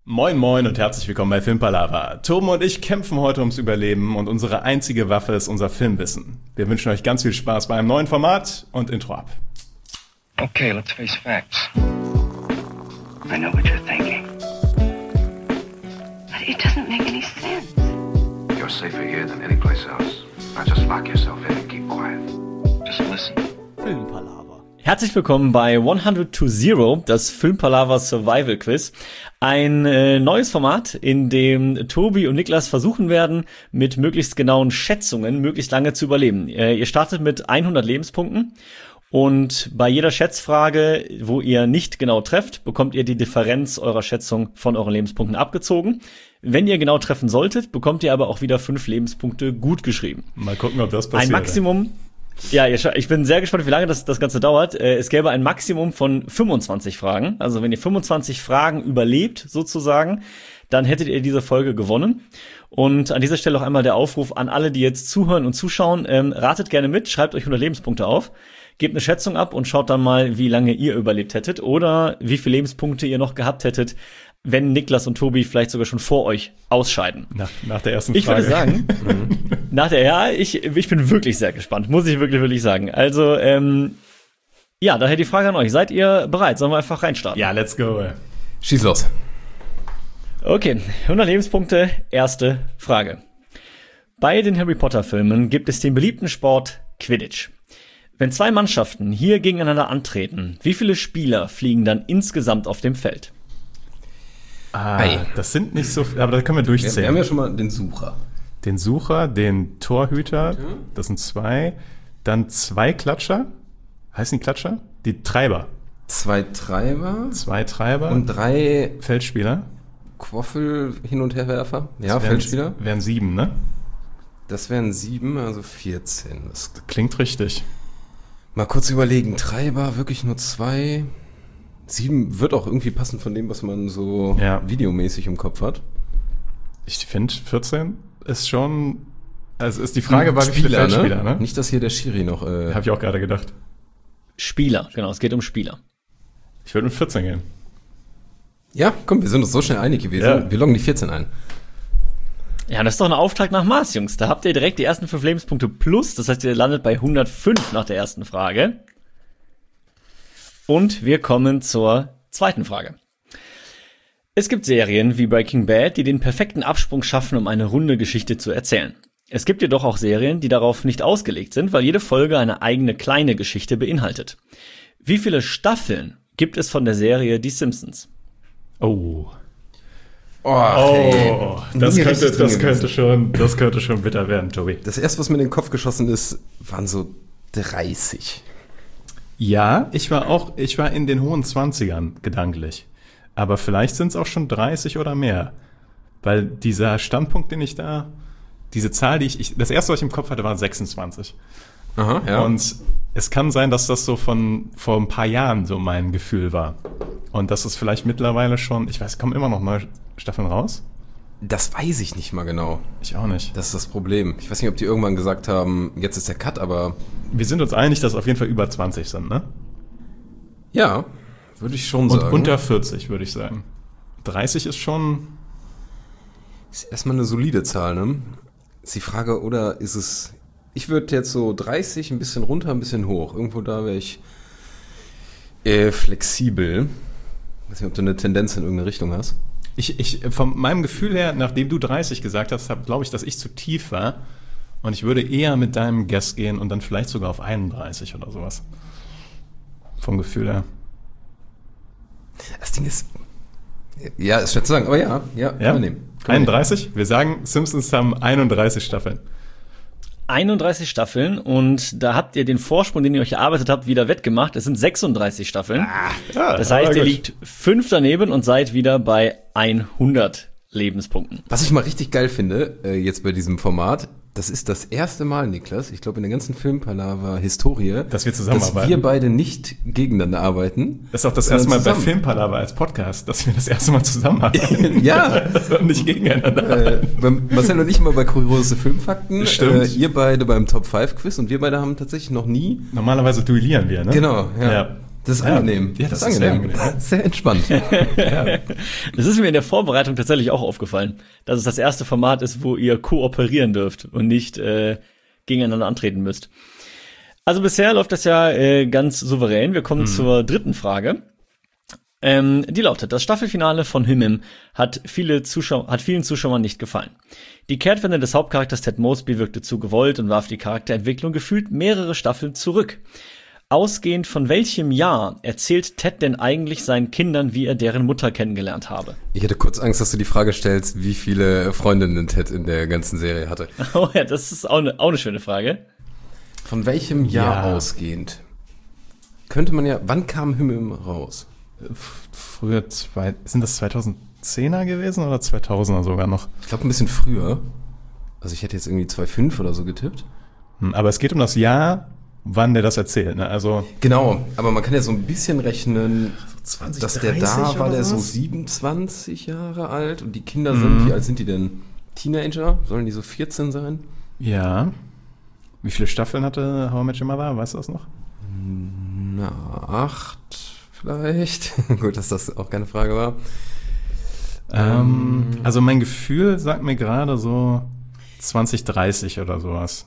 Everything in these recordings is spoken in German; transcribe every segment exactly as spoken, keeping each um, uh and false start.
Moin moin und herzlich willkommen bei Filmpalava. Toben und ich kämpfen heute ums Überleben und unsere einzige Waffe ist unser Filmwissen. Wir wünschen euch ganz viel Spaß bei einem neuen Format und Intro ab. Okay, let's face facts. I know what you're thinking. But it doesn't make any sense. You're safer here than any place else. Now just lock yourself in and keep quiet. Just listen. Filmpalava. Herzlich willkommen bei hundert to zero, das Filmpalava Survival Quiz. Ein äh, neues Format, in dem Tobi und Niklas versuchen werden, mit möglichst genauen Schätzungen möglichst lange zu überleben. Äh, ihr startet mit hundert Lebenspunkten und bei jeder Schätzfrage, wo ihr nicht genau trefft, bekommt ihr die Differenz eurer Schätzung von euren Lebenspunkten abgezogen. Wenn ihr genau treffen solltet, bekommt ihr aber auch wieder fünf Lebenspunkte gut geschrieben. Mal gucken, ob das passiert. Ein Maximum... Ja, ich bin sehr gespannt, wie lange das, das Ganze dauert. Es gäbe ein Maximum von fünfundzwanzig Fragen. Also wenn ihr fünfundzwanzig Fragen überlebt, sozusagen, dann hättet ihr diese Folge gewonnen. Und an dieser Stelle auch einmal der Aufruf an alle, die jetzt zuhören und zuschauen. Ähm, ratet gerne mit, schreibt euch hundert Lebenspunkte auf, gebt eine Schätzung ab und schaut dann mal, wie lange ihr überlebt hättet oder wie viele Lebenspunkte ihr noch gehabt hättet, wenn Niklas und Tobi vielleicht sogar schon vor euch ausscheiden. Nach, nach der ersten ich Frage. Ich würde sagen, nach der, ja, ich, ich bin wirklich sehr gespannt, muss ich wirklich, wirklich sagen. Also, ähm, ja, daher die Frage an euch. Seid ihr bereit? Sollen wir einfach reinstarten? Ja, let's go. Schieß los. Okay, hundert Lebenspunkte, erste Frage. Bei den Harry Potter Filmen gibt es den beliebten Sport Quidditch. Wenn zwei Mannschaften hier gegeneinander antreten, wie viele Spieler fliegen dann insgesamt auf dem Feld? Ah, Ei. Das sind nicht so viele, aber da können wir durchzählen. Wir haben ja schon mal den Sucher. Den Sucher, den Torhüter, das sind zwei. Dann zwei Klatscher. Heißen die Klatscher? Die Treiber. Zwei Treiber. Zwei Treiber. Und drei Feldspieler. Quaffel hin- und herwerfer. Ja, das Feldspieler. Wären, wären sieben, ne? Das wären sieben, also vierzehn. Das klingt richtig. Mal kurz überlegen. Treiber, wirklich nur zwei. Sieben wird auch irgendwie passen von dem, was man so ja. videomäßig im Kopf hat. Ich finde, vierzehn ist schon... Also ist die Frage, war wie viele Feldspieler, ne? Nicht, dass hier der Schiri noch... Äh Habe ich auch gerade gedacht. Spieler, genau, es geht um Spieler. Ich würde mit vierzehn gehen. Ja, komm, wir sind uns so schnell einig gewesen. Ja. Wir loggen die vierzehn ein. Ja, das ist doch ein Auftrag nach Maß, Jungs. Da habt ihr direkt die ersten fünf Lebenspunkte plus. Das heißt, ihr landet bei hundertfünf nach der ersten Frage. Und wir kommen zur zweiten Frage. Es gibt Serien wie Breaking Bad, die den perfekten Absprung schaffen, um eine runde Geschichte zu erzählen. Es gibt jedoch auch Serien, die darauf nicht ausgelegt sind, weil jede Folge eine eigene kleine Geschichte beinhaltet. Wie viele Staffeln gibt es von der Serie Die Simpsons? Oh. Oh, okay. oh das, könnte, das, könnte schon, das könnte schon bitter werden, Tobi. Das erste, was mir in den Kopf geschossen ist, waren so dreißig. Ja, ich war auch, ich war in den hohen zwanzigern gedanklich. Aber vielleicht sind es auch schon dreißig oder mehr. Weil dieser Standpunkt, den ich da, diese Zahl, die ich, ich das erste, was ich im Kopf hatte, war sechsundzwanzig. Aha, ja. Und es kann sein, dass das so von vor ein paar Jahren so mein Gefühl war. Und dass es vielleicht mittlerweile schon, ich weiß, kommen immer noch neue Staffeln raus? Das weiß ich nicht mal genau. Ich auch nicht. Das ist das Problem. Ich weiß nicht, ob die irgendwann gesagt haben, jetzt ist der Cut, aber... Wir sind uns einig, dass es auf jeden Fall über zwanzig sind, ne? Ja, würde ich schon Und sagen. Und unter vierzig, würde ich sagen. dreißig ist schon... Ist erstmal eine solide Zahl, ne? Ist die Frage, oder ist es... Ich würde jetzt so dreißig, ein bisschen runter, ein bisschen hoch. Irgendwo da wäre ich äh, flexibel. Ich weiß nicht, ob du eine Tendenz in irgendeine Richtung hast. Ich, ich, von meinem Gefühl her, nachdem du dreißig gesagt hast, glaube ich, dass ich zu tief war. Und ich würde eher mit deinem Guess gehen und dann vielleicht sogar auf einunddreißig oder sowas. Vom Gefühl her. Das Ding ist... Ja, ist schwer zu sagen, aber ja, ja, ja? wir nehmen. einunddreißig? Wir, wir sagen, Simpsons haben einunddreißig Staffeln. einunddreißig Staffeln und da habt ihr den Vorsprung, den ihr euch erarbeitet habt, wieder wettgemacht. Es sind sechsunddreißig Staffeln. Ah, ja, das heißt, ihr liegt fünf daneben und seid wieder bei hundert Lebenspunkten. Was ich mal richtig geil finde, äh, jetzt bei diesem Format, das ist das erste Mal, Niklas, ich glaube in der ganzen Filmpalava-Historie, dass wir zusammenarbeiten. Dass wir beide nicht gegeneinander arbeiten. Das ist auch das erste Mal zusammen. Bei Filmpalava als Podcast, dass wir das erste Mal zusammenarbeiten. Ja. Und nicht gegeneinander. Äh, Marcel und ich mal bei Kuriose Filmfakten. Stimmt. Äh, ihr beide beim Top fünf Quiz und wir beide haben tatsächlich noch nie... Normalerweise duellieren wir, ne? Genau, ja. ja. Das ist Ja, angenehm. ja, das ist sehr angenehm, ja. Sehr entspannt. Das ist mir in der Vorbereitung tatsächlich auch aufgefallen, dass es das erste Format ist, wo ihr kooperieren dürft und nicht äh, gegeneinander antreten müsst. Also bisher läuft das ja äh, ganz souverän. Wir kommen mhm. zur dritten Frage. Ähm, die lautet: Das Staffelfinale von Himim hat viele Zuschauer, hat vielen Zuschauern nicht gefallen. Die Kehrtwende des Hauptcharakters Ted Mosby wirkte zu gewollt und warf die Charakterentwicklung gefühlt mehrere Staffeln zurück. Ausgehend von welchem Jahr erzählt Ted denn eigentlich seinen Kindern, wie er deren Mutter kennengelernt habe? Ich hatte kurz Angst, dass du die Frage stellst, wie viele Freundinnen Ted in der ganzen Serie hatte. Oh ja, das ist auch eine, auch eine schöne Frage. Von welchem Jahr Ja. ausgehend? Könnte man ja, wann kam Himim raus? Früher, zwei, sind das zweitausendzehner gewesen oder zweitausender sogar noch? Ich glaube ein bisschen früher. Also ich hätte jetzt irgendwie zweitausendfünf oder so getippt. Hm, aber es geht um das Jahr, wann der das erzählt. Ne? Also Genau, aber man kann ja so ein bisschen rechnen, zwanzig, dass der dreißig da war, oder der so sowas? siebenundzwanzig Jahre alt und die Kinder sind, wie alt sind die denn? Teenager? Sollen die so vierzehn sein? Ja. Wie viele Staffeln hatte How I Met Your Mother? Weißt du das noch? Na, acht vielleicht. Gut, dass das auch keine Frage war. Ähm, also mein Gefühl sagt mir gerade so zwanzig dreißig oder sowas.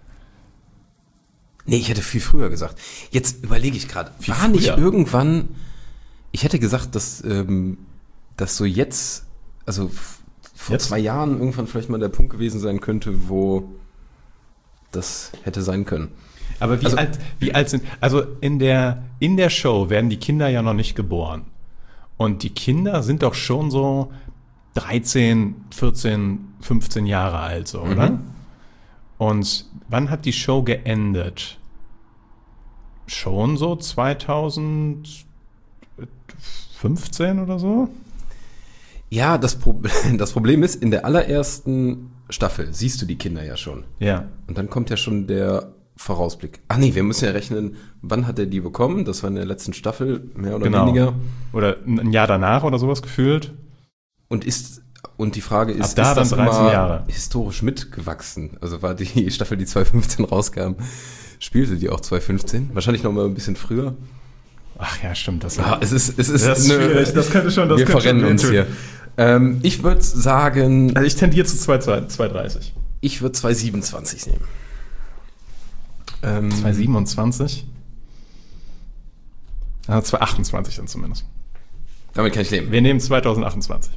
Nee, ich hätte viel früher gesagt. Jetzt überlege ich gerade, Viel war nicht früher? irgendwann, ich hätte gesagt, dass, ähm, dass so jetzt, also f- vor Jetzt? zwei Jahren irgendwann vielleicht mal der Punkt gewesen sein könnte, wo das hätte sein können. Aber wie Also- alt, wie alt sind, also in der, in der Show werden die Kinder ja noch nicht geboren. Und die Kinder sind doch schon so dreizehn, vierzehn, fünfzehn Jahre alt, so, oder? Und wann hat die Show geendet? Schon so zweitausendfünfzehn oder so? Ja, das, Pro- das Problem ist, in der allerersten Staffel siehst du die Kinder ja schon. Ja. Und dann kommt ja schon der Vorausblick. Ach nee, wir müssen ja rechnen, wann hat er die bekommen? Das war in der letzten Staffel, mehr oder Genau. weniger. Oder ein Jahr danach oder sowas gefühlt. Und ist und die Frage ist, Ab da ist das dann dreizehn immer Jahre. historisch mitgewachsen? Also war die Staffel, die zweitausendfünfzehn rauskam, spielte die auch zweitausendfünfzehn? Wahrscheinlich noch mal ein bisschen früher. Ach ja, stimmt. Das, Ja, es ist, es ist, das ist eine- schwierig. Das könnte schon, das wir könnte verrennen schon uns wehtun. hier. Ähm, ich würde sagen, Also ich tendiere zu zwei dreißig. ich würde zweitausendsiebenundzwanzig nehmen. Ähm, zwei siebenundzwanzig? Ja, zwei achtundzwanzig dann zumindest. damit kann ich leben. Wir nehmen zweitausendachtundzwanzig.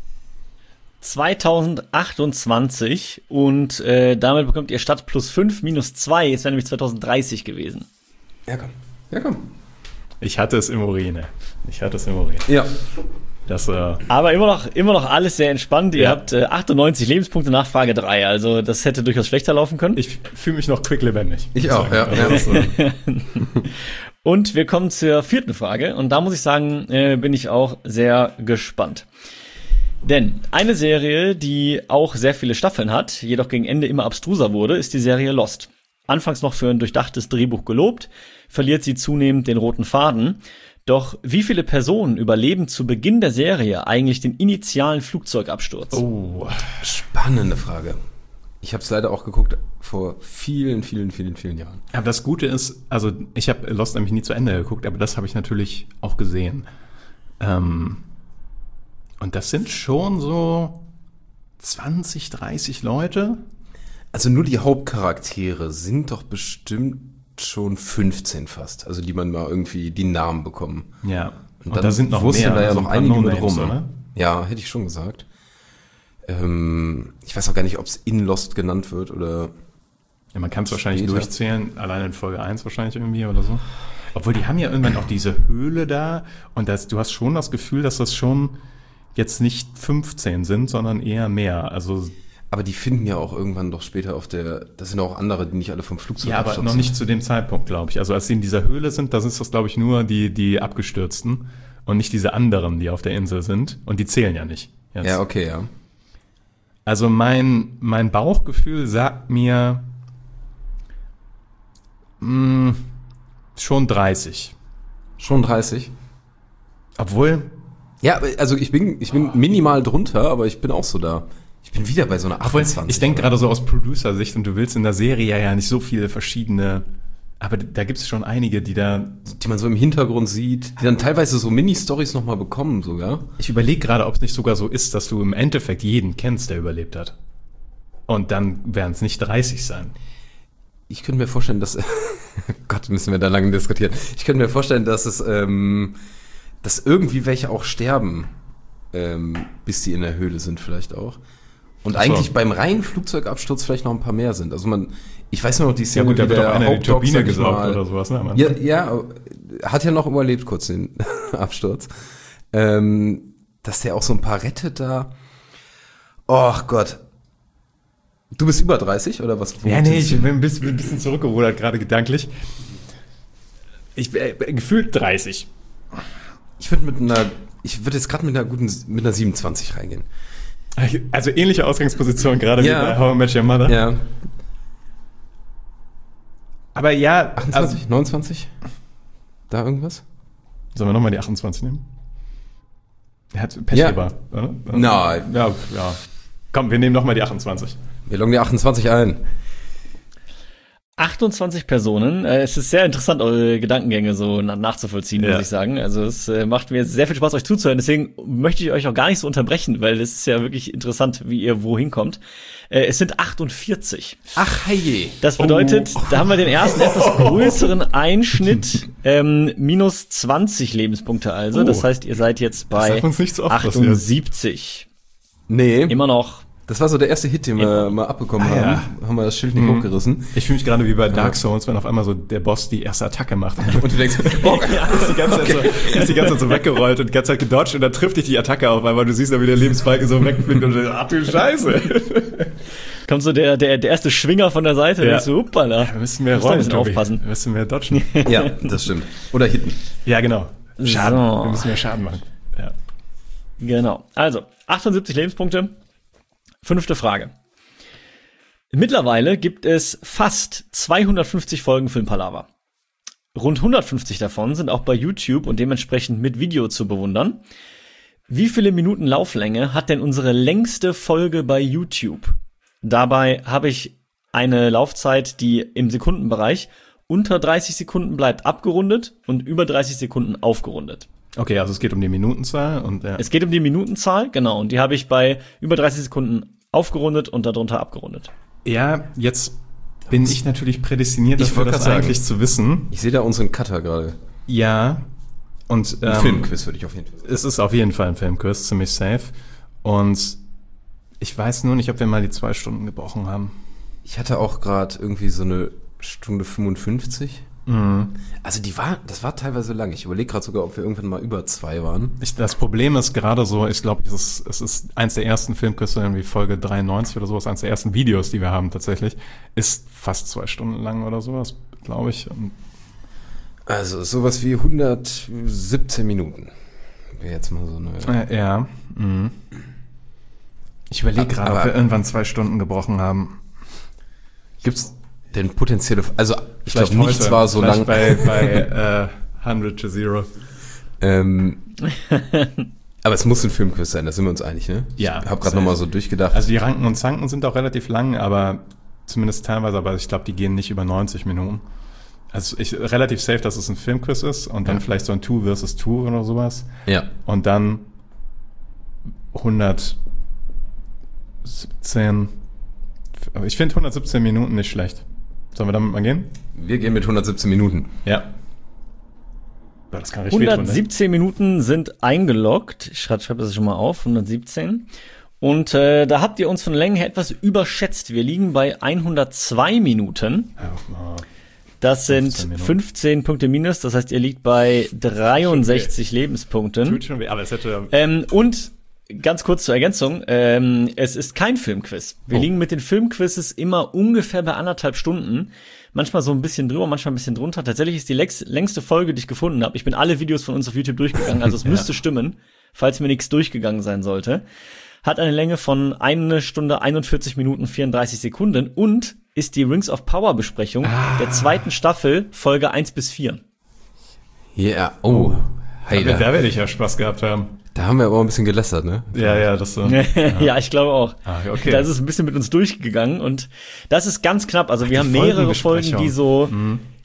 zweitausendachtundzwanzig und äh, damit bekommt ihr statt plus fünf minus zwei, es wäre nämlich zweitausenddreißig gewesen. Ja, komm. Ja, komm. Ich hatte es im Urin. Ich hatte es im Urin. Ja. Das, äh, Aber immer noch, immer noch alles sehr entspannt. Ihr Ja. habt äh, achtundneunzig Lebenspunkte nach Frage drei, also das hätte durchaus schlechter laufen können. ich fühle mich noch quicklebendig. Ich auch, ja. ja. Also, Und wir kommen zur vierten Frage und da muss ich sagen, äh, bin ich auch sehr gespannt. Denn eine Serie, die auch sehr viele Staffeln hat, jedoch gegen Ende immer abstruser wurde, ist die Serie Lost. Anfangs noch für ein durchdachtes Drehbuch gelobt, verliert sie zunehmend den roten Faden. Doch wie viele Personen überleben zu Beginn der Serie eigentlich den initialen Flugzeugabsturz? oh, Spannende Frage. Ich habe es leider auch geguckt vor vielen, vielen, vielen, vielen Jahren. aber das Gute ist, also ich habe Lost nämlich nie zu Ende geguckt, aber das habe ich natürlich auch gesehen. Ähm, und das sind schon so zwanzig, dreißig Leute. Also nur die Hauptcharaktere sind doch bestimmt schon fünfzehn fast. Also die man mal irgendwie die Namen bekommen. Ja. Und, dann da sind noch wussten mehr. da ja also noch ein paar einige mit No-Names, rum. oder? Ja, hätte ich schon gesagt. Ähm, ich weiß auch gar nicht, ob es in Lost genannt wird oder... Ja, man kann es wahrscheinlich Später. durchzählen, allein in Folge eins wahrscheinlich irgendwie oder so. Obwohl, die haben ja irgendwann auch diese Höhle da und das, du hast schon das Gefühl, dass das schon jetzt nicht fünfzehn sind, sondern eher mehr. Also Aber die finden ja auch irgendwann doch später auf der... Das sind auch andere, die nicht alle vom Flugzeug ja, aber abstürzen. noch nicht zu dem Zeitpunkt, glaube ich. Also als sie in dieser Höhle sind, da sind das, glaube ich, nur die, die Abgestürzten und nicht diese anderen, die auf der Insel sind. Und die zählen ja nicht. Jetzt. Ja, okay, ja. Also mein, mein Bauchgefühl sagt mir mh, schon dreißig. Schon dreißig. Obwohl, Ja, also ich bin, ich bin minimal drunter, aber ich bin auch so da. Ich bin wieder bei so einer obwohl achtundzwanzig. ich denke gerade so aus Producer-Sicht und du willst in der Serie ja nicht so viele verschiedene Aber da gibt es schon einige, die da... Die man so im Hintergrund sieht, die dann teilweise so Mini-Stories nochmal bekommen sogar. Ich überlege gerade, ob es nicht sogar so ist, dass du im Endeffekt jeden kennst, der überlebt hat. Und dann werden es nicht dreißig sein. Ich könnte mir vorstellen, dass... Gott, müssen wir da lange diskutieren. Ich könnte mir vorstellen, dass es... Ähm, dass irgendwie welche auch sterben, ähm, bis die in der Höhle sind vielleicht auch. Und Ach so. eigentlich beim reinen Flugzeugabsturz vielleicht noch ein paar mehr sind. Also man... Ich weiß nur noch die Ja Szene, gut, da wie wird der doch einer die Hauptdoc, Turbine sag ich gesaugt mal- oder sowas, ne? am Ja, Anfang. ja, hat ja noch überlebt kurz den Absturz. Ähm, dass der auch so ein paar rettet da. Oh Gott. Du bist über dreißig oder was? Ja, nee, ich bin ein bisschen, ein bisschen zurückgerudert, gerade gedanklich. Ich äh, gefühlt dreißig. Ich würde mit einer, ich würde jetzt gerade mit einer guten, mit einer siebenundzwanzig reingehen. Also ähnliche Ausgangsposition gerade Ja. wie bei How I Met Your Mother. Ja. Aber ja, achtundzwanzig, also, neunundzwanzig? Da irgendwas? sollen wir nochmal die achtundzwanzig nehmen? Er hat Pech Ja. über, oder? Nein. Ja, ja. Komm, wir nehmen nochmal die achtundzwanzig. Wir loggen die achtundzwanzig ein. achtundzwanzig Personen. Äh, es ist sehr interessant, eure Gedankengänge so na- nachzuvollziehen, Ja. muss ich sagen. Also es äh, macht mir sehr viel Spaß, euch zuzuhören. Deswegen möchte ich euch auch gar nicht so unterbrechen, weil es ist ja wirklich interessant, wie ihr wohin kommt. Äh, es sind achtundvierzig. Ach, heije. Das bedeutet, Oh. da haben wir den ersten etwas größeren Einschnitt, ähm, minus zwanzig Lebenspunkte also. Oh. Das heißt, ihr seid jetzt bei darf uns nicht so oft achtundsiebzig. Nee, Immer noch. das war so der erste Hit, den wir Ja. mal abbekommen Ah, haben. ja. Haben wir das Schild nicht Mhm. hochgerissen. Ich fühle mich gerade wie bei Dark Souls, wenn auf einmal so der Boss die erste Attacke macht. Und du denkst, oh, Ja, ist die ganze Zeit so, ist die ganze Zeit so weggerollt und die ganze Zeit gedodged und dann trifft dich die Attacke auf einmal. Du siehst da, wie der Lebensbalken so wegfliegt und du, ach du Scheiße. Kommt so der, der, der erste Schwinger von der Seite. Ja. Ja. So, hoppala. Wir müssen mehr Muss da ein rollen, bisschen Tobi. aufpassen. Wir müssen mehr dodgen. ja, das stimmt. Oder hitten. Ja, genau. Schaden. So. Wir müssen mehr Schaden machen. Ja. Genau. Also, achtundsiebzig Lebenspunkte. Fünfte Frage. Mittlerweile gibt es fast zweihundertfünfzig Folgen Filmpalava. Rund hundertfünfzig davon sind auch bei YouTube und dementsprechend mit Video zu bewundern. Wie viele Minuten Lauflänge hat denn unsere längste Folge bei YouTube? Dabei habe ich eine Laufzeit, die im Sekundenbereich unter dreißig Sekunden bleibt, abgerundet und über dreißig Sekunden aufgerundet. Okay, also es geht um die Minutenzahl und ja. Es geht um die Minutenzahl, genau, und die habe ich bei über dreißig Sekunden aufgerundet und darunter abgerundet. Ja, jetzt bin ich natürlich prädestiniert Ich dafür, wollte das gerade sagen. eigentlich zu wissen. Ich sehe da unseren Cutter gerade. Ja. Und Ein ähm, Filmquiz würde ich auf jeden Fall sagen. es ist auf jeden Fall ein Filmquiz, ziemlich safe. Und ich weiß nur nicht, ob wir mal die zwei Stunden gebrochen haben. Ich hatte auch gerade irgendwie so eine Stunde fünfundfünfzig. Mhm. Also die war, das war teilweise lang. Ich überlege gerade sogar, ob wir irgendwann mal über zwei waren. Ich, das Problem ist gerade so, ich glaube, es ist, es ist eins der ersten Filmquizze, irgendwie Folge dreiundneunzig oder sowas, eins der ersten Videos, die wir haben tatsächlich, ist fast zwei Stunden lang oder sowas, glaube ich. Und Also sowas wie hundertsiebzehn Minuten. Wäre jetzt mal so eine... Äh, ja. Mhm. Ich überlege Aber- gerade, ob aber- wir irgendwann zwei Stunden gebrochen haben. Gibt's denn potenzielle... Also ich Vielleicht glaube, nichts heute, war so vielleicht lang... bei, bei äh, hundert to zero. Ähm, aber es muss ein Filmquiz sein, da sind wir uns einig, ne? Ja, Ich habe gerade safe. nochmal so durchgedacht. Also die Ranken und Zanken sind auch relativ lang, aber zumindest teilweise, aber ich glaube, die gehen nicht über neunzig Minuten. Also ich, relativ safe, dass es ein Filmquiz ist und dann Ja. vielleicht so ein Two versus Two oder sowas. ja. Und dann hundertsiebzehn. Aber ich finde hundertsiebzehn Minuten nicht schlecht. Sollen wir damit mal gehen? Wir gehen mit hundertsiebzehn Minuten. Ja. Boah, das kann richtig wehtun, ne? hundertsiebzehn Minuten sind eingeloggt. Ich schreibe schreib das schon mal auf, hundertsiebzehn. Und äh, da habt ihr uns von Längen her etwas überschätzt. Wir liegen bei hundertzwei Minuten. Ja, oh. Das sind fünfzehn Minuten. fünfzehn Punkte minus. Das heißt, ihr liegt bei dreiundsechzig Lebenspunkten. Tut schon weh, aber es hätte... Ähm, und ganz kurz zur Ergänzung, ähm, es ist kein Filmquiz. Wir Oh. liegen mit den Filmquizzes immer ungefähr bei anderthalb Stunden. Manchmal so ein bisschen drüber, manchmal ein bisschen drunter. Tatsächlich ist die lex- längste Folge, die ich gefunden habe. Ich bin alle Videos von uns auf YouTube durchgegangen, also es Ja. müsste stimmen, falls mir nichts durchgegangen sein sollte. Hat eine Länge von eine Stunde einundvierzig Minuten vierunddreißig Sekunden und ist die Rings of Power Besprechung Ah. der zweiten Staffel, Folge eins bis vier. Ja, yeah. oh. Hey, Da, da, da werde ich ja Spaß gehabt haben. da haben wir aber ein bisschen gelästert, ne? Ja, ja, das so. Ja, ich glaube auch. Ah, okay. Da ist es ein bisschen mit uns durchgegangen und das ist ganz knapp. Also wir die haben mehrere Folgenbesprechung. Folgen, die so Mhm.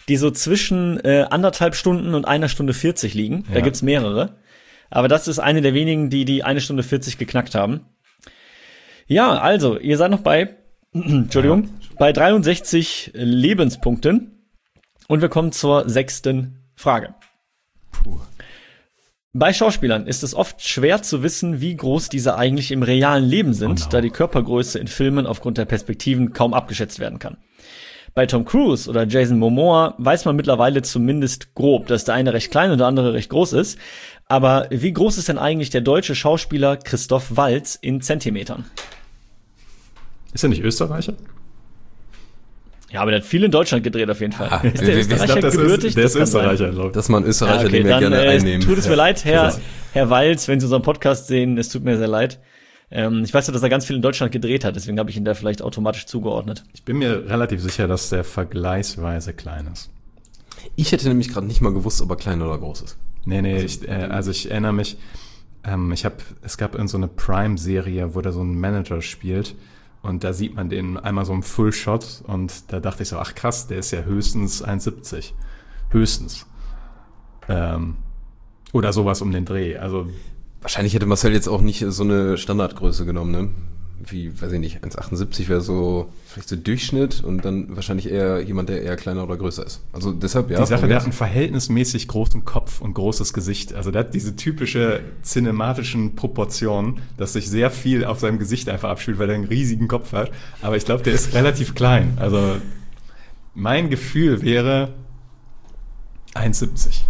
die so zwischen äh, anderthalb Stunden und einer Stunde vierzig liegen. Da Ja. gibt's mehrere. Aber das ist eine der wenigen, die die eine Stunde vierzig geknackt haben. Ja, also, ihr seid noch bei, Entschuldigung, bei dreiundsechzig Lebenspunkten. Und wir kommen zur sechsten Frage. Puh. Bei Schauspielern ist es oft schwer zu wissen, wie groß diese eigentlich im realen Leben sind, Oh no. da die Körpergröße in Filmen aufgrund der Perspektiven kaum abgeschätzt werden kann. Bei Tom Cruise oder Jason Momoa weiß man mittlerweile zumindest grob, dass der eine recht klein und der andere recht groß ist. Aber wie groß ist denn eigentlich der deutsche Schauspieler Christoph Waltz in Zentimetern? Ist er nicht Österreicher? Ja, aber der hat viel in Deutschland gedreht auf jeden Fall. Ah, ist wir- der wir- Österreicher Ich glaube, das gebürtig? ist, der ist Das kann sein. Österreicher, glaube ich. Das ist mal ein Österreicher, Ja, okay, den wir dann gerne äh, einnehmen. tut es mir Ja. leid, Herr, Ja. Herr Walz, wenn Sie unseren Podcast sehen, es tut mir sehr leid. Ähm, ich weiß ja, dass er ganz viel in Deutschland gedreht hat, deswegen habe ich ihn da vielleicht automatisch zugeordnet. Ich bin mir relativ sicher, dass der vergleichsweise klein ist. Ich hätte nämlich gerade nicht mal gewusst, ob er klein oder groß ist. Nee, nee, ich, äh, also ich erinnere mich, ähm, ich habe, es gab in so eine Prime-Serie, wo der so einen Manager spielt und da sieht man den einmal so im Full-Shot und da dachte ich so, ach krass, der ist ja höchstens eins siebzig. Höchstens. Ähm, oder sowas um den Dreh, also Wahrscheinlich hätte Marcel jetzt auch nicht so eine Standardgröße genommen, ne? Wie, weiß ich nicht, eins achtundsiebzig wäre so vielleicht so Durchschnitt und dann wahrscheinlich eher jemand, der eher kleiner oder größer ist. Also deshalb, ja. die Sache, von der mir hat einen verhältnismäßig großen Kopf und großes Gesicht. Also der hat diese typische cinematischen Proportionen, dass sich sehr viel auf seinem Gesicht einfach abspielt, weil er einen riesigen Kopf hat. Aber ich glaube, der ist relativ klein. Also mein Gefühl wäre eins siebzig.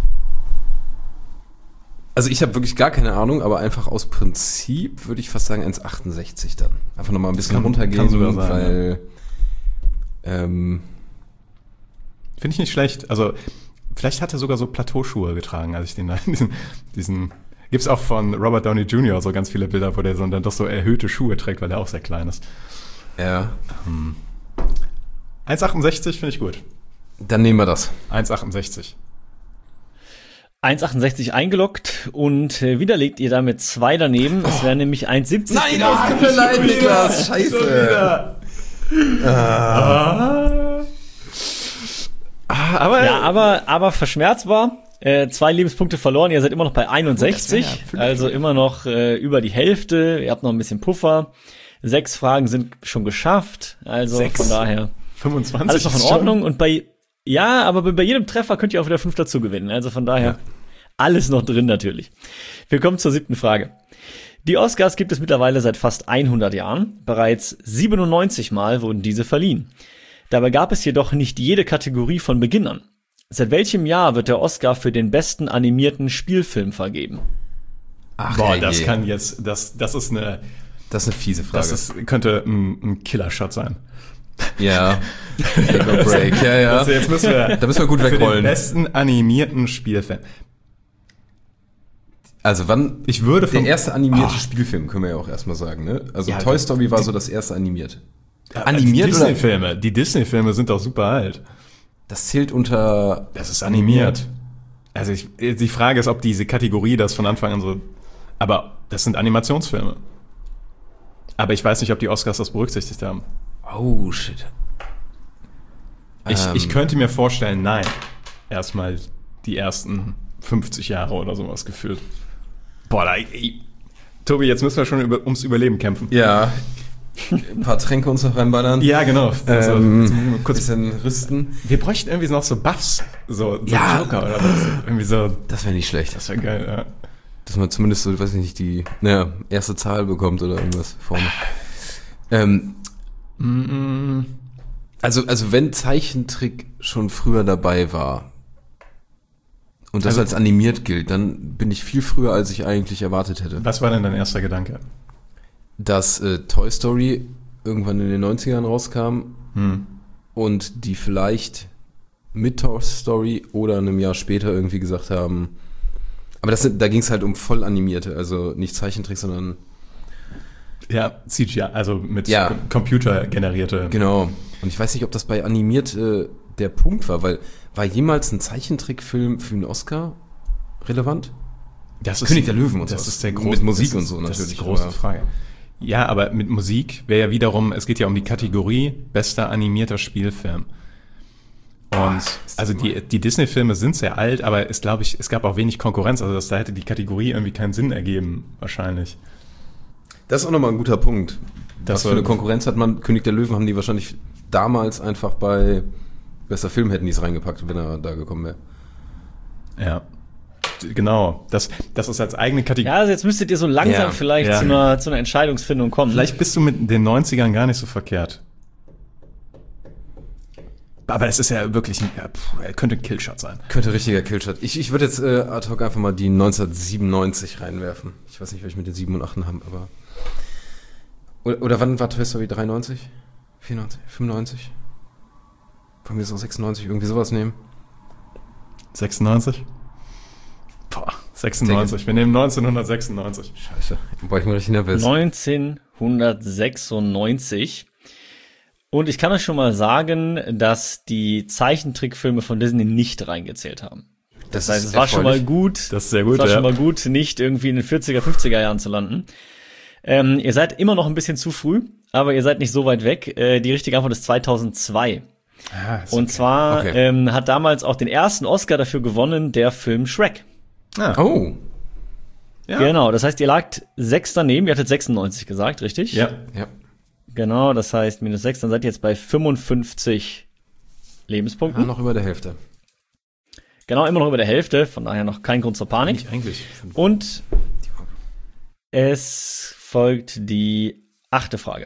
Also ich habe wirklich gar keine Ahnung, aber einfach aus Prinzip würde ich fast sagen eins achtundsechzig dann. Einfach nochmal ein bisschen Kann- runtergehen, kann sogar sein, weil ähm, Finde ich nicht schlecht. Also vielleicht hat er sogar so Plateauschuhe getragen, als ich den da diesen, diesen gibt's auch von Robert Downey Junior so ganz viele Bilder, wo der so dann doch so erhöhte Schuhe trägt, weil er auch sehr klein ist. ja, eins achtundsechzig finde ich gut. dann nehmen wir das. eins achtundsechzig. eins achtundsechzig eingeloggt und äh, wieder legt ihr damit zwei daneben. Es wäre nämlich eins siebzig. das tut mir leid, Niklas, scheiße. Ah. Ah, aber Ja, aber, aber verschmerzbar. Äh, zwei Lebenspunkte verloren. Ihr seid immer noch bei einundsechzig. Oh, das wär ja fünf. Also immer noch äh, über die Hälfte. Ihr habt noch ein bisschen Puffer. Sechs Fragen sind schon geschafft. Also Sechs? von daher fünfundzwanzig alles noch in ist schon- Ordnung. Und bei, ja, aber bei- bei jedem Treffer könnt ihr auch wieder fünf dazu gewinnen. Also von daher alles noch drin natürlich. Wir kommen zur siebten Frage. Die Oscars gibt es mittlerweile seit fast hundert Jahren. Bereits siebenundneunzig Mal wurden diese verliehen. Dabei gab es jedoch nicht jede Kategorie von Beginn an. Seit welchem Jahr wird der Oscar für den besten animierten Spielfilm vergeben? Ach, Boah, herrje. das kann jetzt, das, das ist eine, Das ist eine fiese Frage. das ist, könnte ein, ein Killer-Shot sein. ja. Take a break. Ja, ja. Also jetzt müssen wir, Da müssen wir gut für den wegrollen. besten animierten Spielfilm. Also wann Ich würde der vom, erste animierte Ah. Spielfilm, können wir ja auch erstmal sagen, ne? Also Ja, Toy das- Story war so das erste animiert. Ja, animiert die oder- Disney-Filme, die Disney-Filme sind doch super alt. Das zählt unter Das ist animiert. Also ich, die Frage ist, ob diese Kategorie das von Anfang an so, aber das sind Animationsfilme. Aber ich weiß nicht, ob die Oscars das berücksichtigt haben. Oh shit. Ich, Ähm. ich könnte mir vorstellen, nein. Erstmal die ersten fünfzig Jahre oder sowas gefühlt. Boah, da, ey, Tobi, jetzt müssen wir schon über, ums Überleben kämpfen. Ja. Ein paar Tränke uns noch reinballern. Ja, genau. Also, Ähm, kurz, bisschen rüsten. wir bräuchten irgendwie noch so Buffs. So, so Ja. Joker oder was. Irgendwie so, Das wäre nicht schlecht. das wäre geil, ja. Dass man zumindest so, weiß ich nicht, die naja, erste Zahl bekommt oder irgendwas vorne. Ähm, also, also wenn Zeichentrick schon früher dabei war und das Also- als animiert gilt, dann bin ich viel früher, als ich eigentlich erwartet hätte. Was war denn dein erster Gedanke? Dass äh, Toy Story irgendwann in den neunzigern rauskam Hm. und die vielleicht mit Toy Story oder einem Jahr später irgendwie gesagt haben, aber das, sind- da ging es halt um voll animierte, also nicht Zeichentrick, sondern Ja, C G I, also mit Ja. Com- computergenerierte. genau. Und ich weiß nicht, ob das bei animiert äh, der Punkt war, weil war jemals ein Zeichentrickfilm für einen Oscar relevant? Das ist, König der Löwen und das sowas. ist der Mit große, Musik das und ist, so das ist natürlich, die große aber- Frage. Ja, aber mit Musik wäre ja wiederum, es geht ja um die Kategorie bester animierter Spielfilm. Und also die, die Disney-Filme sind sehr alt, aber es glaube ich, es gab auch wenig Konkurrenz, also das, da hätte die Kategorie irgendwie keinen Sinn ergeben, wahrscheinlich. Das ist auch nochmal ein guter Punkt. Das Was für eine Konkurrenz hat man? König der Löwen haben die wahrscheinlich damals einfach bei Bester Film hätten die es reingepackt, wenn er da gekommen wäre. Ja, genau. Das, das ist als eigene Kategorie. Ja, also jetzt müsstet ihr so langsam Ja, vielleicht ja. zu einer, zu einer Entscheidungsfindung kommen. Vielleicht bist du mit den neunzigern gar nicht so verkehrt. Aber es ist ja wirklich ein, ja, pff, er könnte ein Killshot sein. Könnte richtiger Killshot. Ich, ich würde jetzt äh, ad hoc einfach mal die neunzehnhundertsiebenundneunzig reinwerfen. Ich weiß nicht, was ich mit den sieben und acht haben, aber... Oder, oder wann war Toy Story dreiundneunzig? vierundneunzig? fünfundneunzig? Wollen wir so sechsundneunzig, irgendwie sowas nehmen? sechsundneunzig? Boah, sechsundneunzig. Wir nehmen neunzehnhundertsechsundneunzig. Scheiße, war ich mal richtig nervös. neunzehnhundertsechsundneunzig. Und ich kann euch schon mal sagen, dass die Zeichentrickfilme von Disney nicht reingezählt haben. Das heißt, es war schon mal gut. Das ist sehr gut, Es war ja. schon mal gut, nicht irgendwie in den vierziger, fünfziger Jahren zu landen. Ähm, ihr seid immer noch ein bisschen zu früh, aber ihr seid nicht so weit weg. Äh, die richtige Antwort ist zweitausendzwei. Ah, ist Und okay. zwar Okay. ähm, hat damals auch den ersten Oscar dafür gewonnen, der Film Shrek. Ah, Oh, ja. Genau, das heißt, ihr lagt sechs daneben. Ihr hattet sechsundneunzig gesagt, richtig? Ja. ja. Genau, das heißt minus sechs, dann seid ihr jetzt bei fünfundfünfzig ja. Lebenspunkten. Noch über der Hälfte. Genau, immer noch über der Hälfte, von daher noch kein Grund zur Panik. Eigentlich. Und es folgt die achte Frage.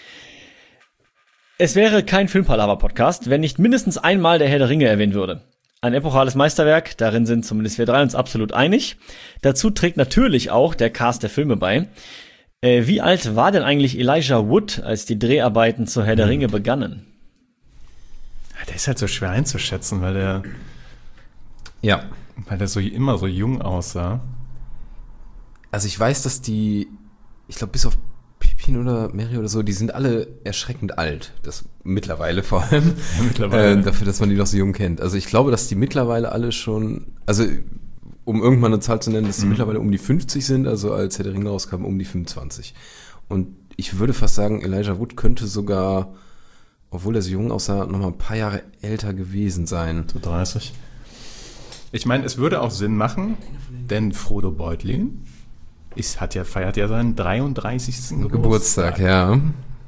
Es wäre kein Filmpalava-Podcast, wenn nicht mindestens einmal der Herr der Ringe erwähnt würde. Ein epochales Meisterwerk, darin sind zumindest wir drei uns absolut einig. Dazu trägt natürlich auch der Cast der Filme bei. Äh, wie alt war denn eigentlich Elijah Wood, als die Dreharbeiten zu Herr der Ringe begannen? Der ist halt so schwer einzuschätzen, weil der, Ja. weil der so immer so jung aussah. Also ich weiß, dass die, ich glaube bis auf Pippin oder Mary oder so, die sind alle erschreckend alt. Das mittlerweile vor allem. Ja, mittlerweile. Äh, dafür, dass man die noch so jung kennt. Also ich glaube, dass die mittlerweile alle schon, also um irgendwann eine Zahl zu nennen, dass die Mhm. mittlerweile um die fünfzig sind, also als Herr der Ringe rauskam, um die fünfundzwanzig. Und ich würde fast sagen, Elijah Wood könnte sogar, obwohl er so jung aussah, noch mal ein paar Jahre älter gewesen sein. So dreißig. Ich meine, es würde auch Sinn machen, denn Frodo Beutlin ist, hat ja, feiert ja seinen dreiunddreißigsten Geburtstag, ja.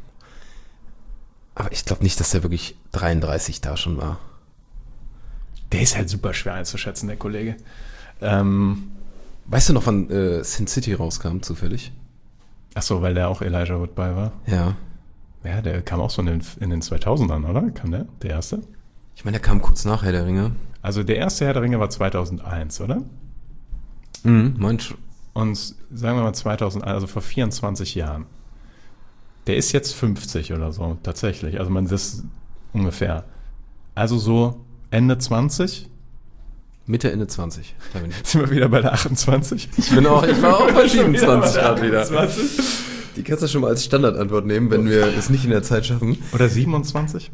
Aber ich glaube nicht, dass er wirklich dreiunddreißig da schon war. Der ist halt super schwer einzuschätzen, der Kollege. Ähm, Weißt du noch, wann äh, Sin City rauskam, zufällig? ach so, weil der auch Elijah Wood bei war. Ja. Ja, der kam auch so in den, in den zweitausendern, oder? Kam der? Der erste? Ich meine, der kam kurz nach Herr der Ringe. Also der erste Herr der Ringe war zweitausendeins, oder? Mhm, mein Sch- Und sagen wir mal zweitausendeins, also vor vierundzwanzig Jahren. Der ist jetzt fünfzig oder so, tatsächlich. Also man das ungefähr. Also so Ende zwanzig. Mitte, Ende zwanzig. Da bin ich. Sind wir wieder bei der achtundzwanzig? Ich bin auch, ich war auch bei siebenundzwanzig Wieder bei gerade der wieder. achtundzwanzig. Die kannst du schon mal als Standardantwort nehmen, wenn wir es nicht in der Zeit schaffen. Oder siebenundzwanzig?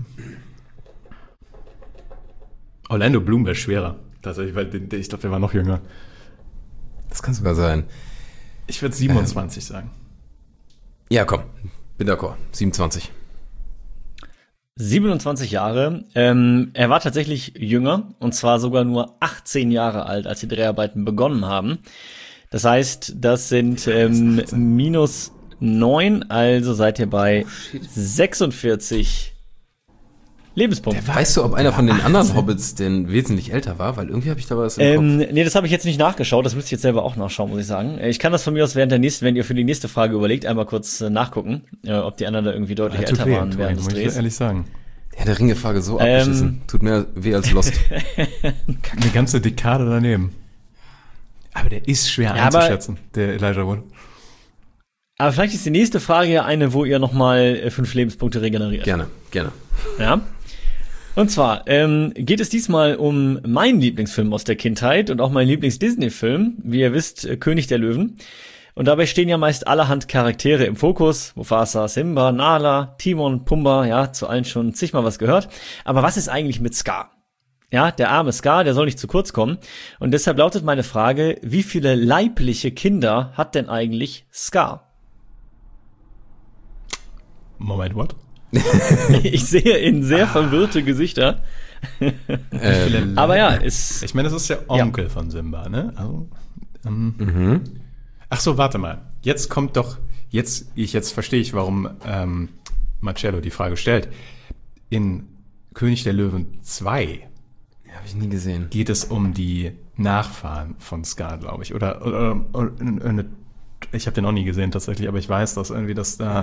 Orlando Bloom wäre schwerer. Tatsächlich, weil den- ich glaube, der war noch jünger. Das kann sogar sein. Ich würde siebenundzwanzig sagen. Ja, komm. Bin d'accord. siebenundzwanzig. siebenundzwanzig Jahre. Ähm, er war tatsächlich jünger, und zwar sogar nur achtzehn Jahre alt, als die Dreharbeiten begonnen haben. Das heißt, das sind ähm, minus neun, also seid ihr bei sechsundvierzig Lebenspunkten. Weißt du, ob einer von den anderen Hobbits denn wesentlich älter war? Weil irgendwie habe ich da was im Ähm, Kopf. nee, das habe ich jetzt nicht nachgeschaut, das müsst ihr jetzt selber auch nachschauen, muss ich sagen. Ich kann das von mir aus während der nächsten, wenn ihr für die nächste Frage überlegt, einmal kurz äh, nachgucken, äh, ob die anderen da irgendwie deutlich tut älter weh, waren tut während weh, des muss ich Drehs. ehrlich sagen. Ja, der Ringe-Frage so Ähm, abgeschissen. Tut mehr weh als Lost. Eine ganze Dekade daneben. Aber der ist schwer Ja, aber- einzuschätzen, der Elijah Wood. Aber vielleicht ist die nächste Frage ja eine, wo ihr nochmal äh, fünf Lebenspunkte regeneriert. Gerne, gerne. Ja. Und zwar ähm, geht es diesmal um meinen Lieblingsfilm aus der Kindheit und auch meinen Lieblings-Disney-Film, wie ihr wisst, äh, König der Löwen. Und dabei stehen ja meist allerhand Charaktere im Fokus. Mufasa, Simba, Nala, Timon, Pumba, ja, zu allen schon zigmal was gehört. Aber was ist eigentlich mit Scar? Ja, der arme Scar, der soll nicht zu kurz kommen. Und deshalb lautet meine Frage, wie viele leibliche Kinder hat denn eigentlich Scar? Moment, what? Ich sehe in sehr verwirrte Gesichter. Ähm, Aber ja, ist. Ich meine, das ist der Onkel ja. von Simba, ne? Also, ähm, mhm. Ach so, warte mal. Jetzt kommt doch, jetzt, ich, jetzt verstehe ich, warum ähm, Marcello die Frage stellt. In König der Löwen zwei Habe ich nie gesehen. geht es um die Nachfahren von Scar, glaube ich. Oder, oder, oder eine, ich habe den auch nie gesehen tatsächlich, aber ich weiß, dass irgendwie das da...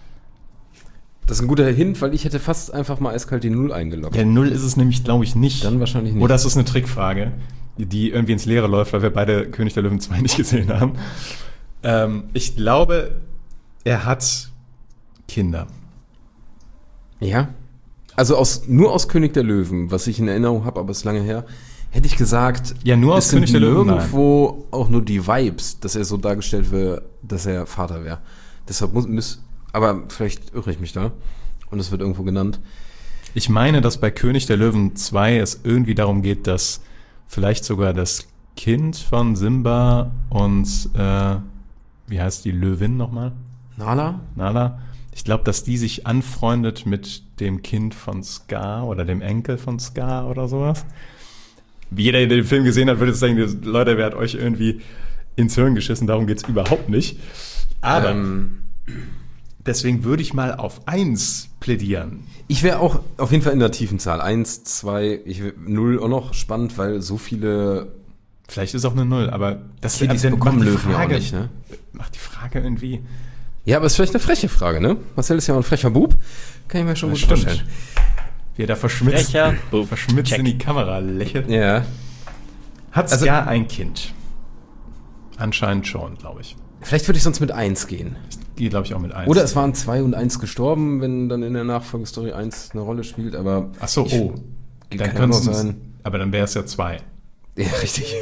Das ist ein guter Hint, weil ich hätte fast einfach mal eiskalt die Null eingeloggt. Der Null ist es nämlich, glaube ich, nicht. Dann wahrscheinlich nicht. Oder es ist eine Trickfrage, die irgendwie ins Leere läuft, weil wir beide König der Löwen zwei nicht gesehen haben. Ähm, ich glaube, er hat Kinder. Ja? Also aus, nur aus König der Löwen, was ich in Erinnerung habe, aber ist lange her, hätte ich gesagt, Ja, nur aus es sind König der Löwen, nirgendwo auch nur die Vibes, dass er so dargestellt wird, dass er Vater wäre. Deshalb muss, muss, aber vielleicht irre ich mich da und es wird irgendwo genannt. Ich meine, dass bei König der Löwen zwei es irgendwie darum geht, dass vielleicht sogar das Kind von Simba und, äh, wie heißt die Löwin nochmal? Nala? Nala. Ich glaube, dass die sich anfreundet mit dem Kind von Scar oder dem Enkel von Scar oder sowas. Wie jeder, der den Film gesehen hat, würde jetzt denken, Leute, wer hat euch irgendwie ins Hirn geschissen? Darum geht's überhaupt nicht. Aber Ähm, deswegen würde ich mal auf eins plädieren. ich wäre auch auf jeden Fall in der tiefen Zahl. Eins, zwei, ich, null auch noch spannend, weil so viele Vielleicht ist auch eine Null, aber das Kiddies dann bekommen macht die Löwen ja auch Frage- nicht, ne? Macht die Frage irgendwie... Ja, aber ist vielleicht eine freche Frage, ne? Marcel ist ja auch ein frecher Bub. Kann ich mir schon Das gut stimmt. vorstellen. Wie er da verschmitzt, Frecher Bub. verschmitzt Check. in die Kamera lächelt. Ja. Hat Also- Scar ein Kind? Anscheinend schon, glaube ich. Vielleicht würde ich sonst mit eins gehen. Geht, glaube ich, auch mit eins. Oder es waren zwei und eins gestorben, wenn dann in der Nachfolgestory eins eine Rolle spielt, aber. Ach so, ich- oh. Kann Dann ja könnte noch es sein. Aber dann wäre es ja zwei. Ja, richtig.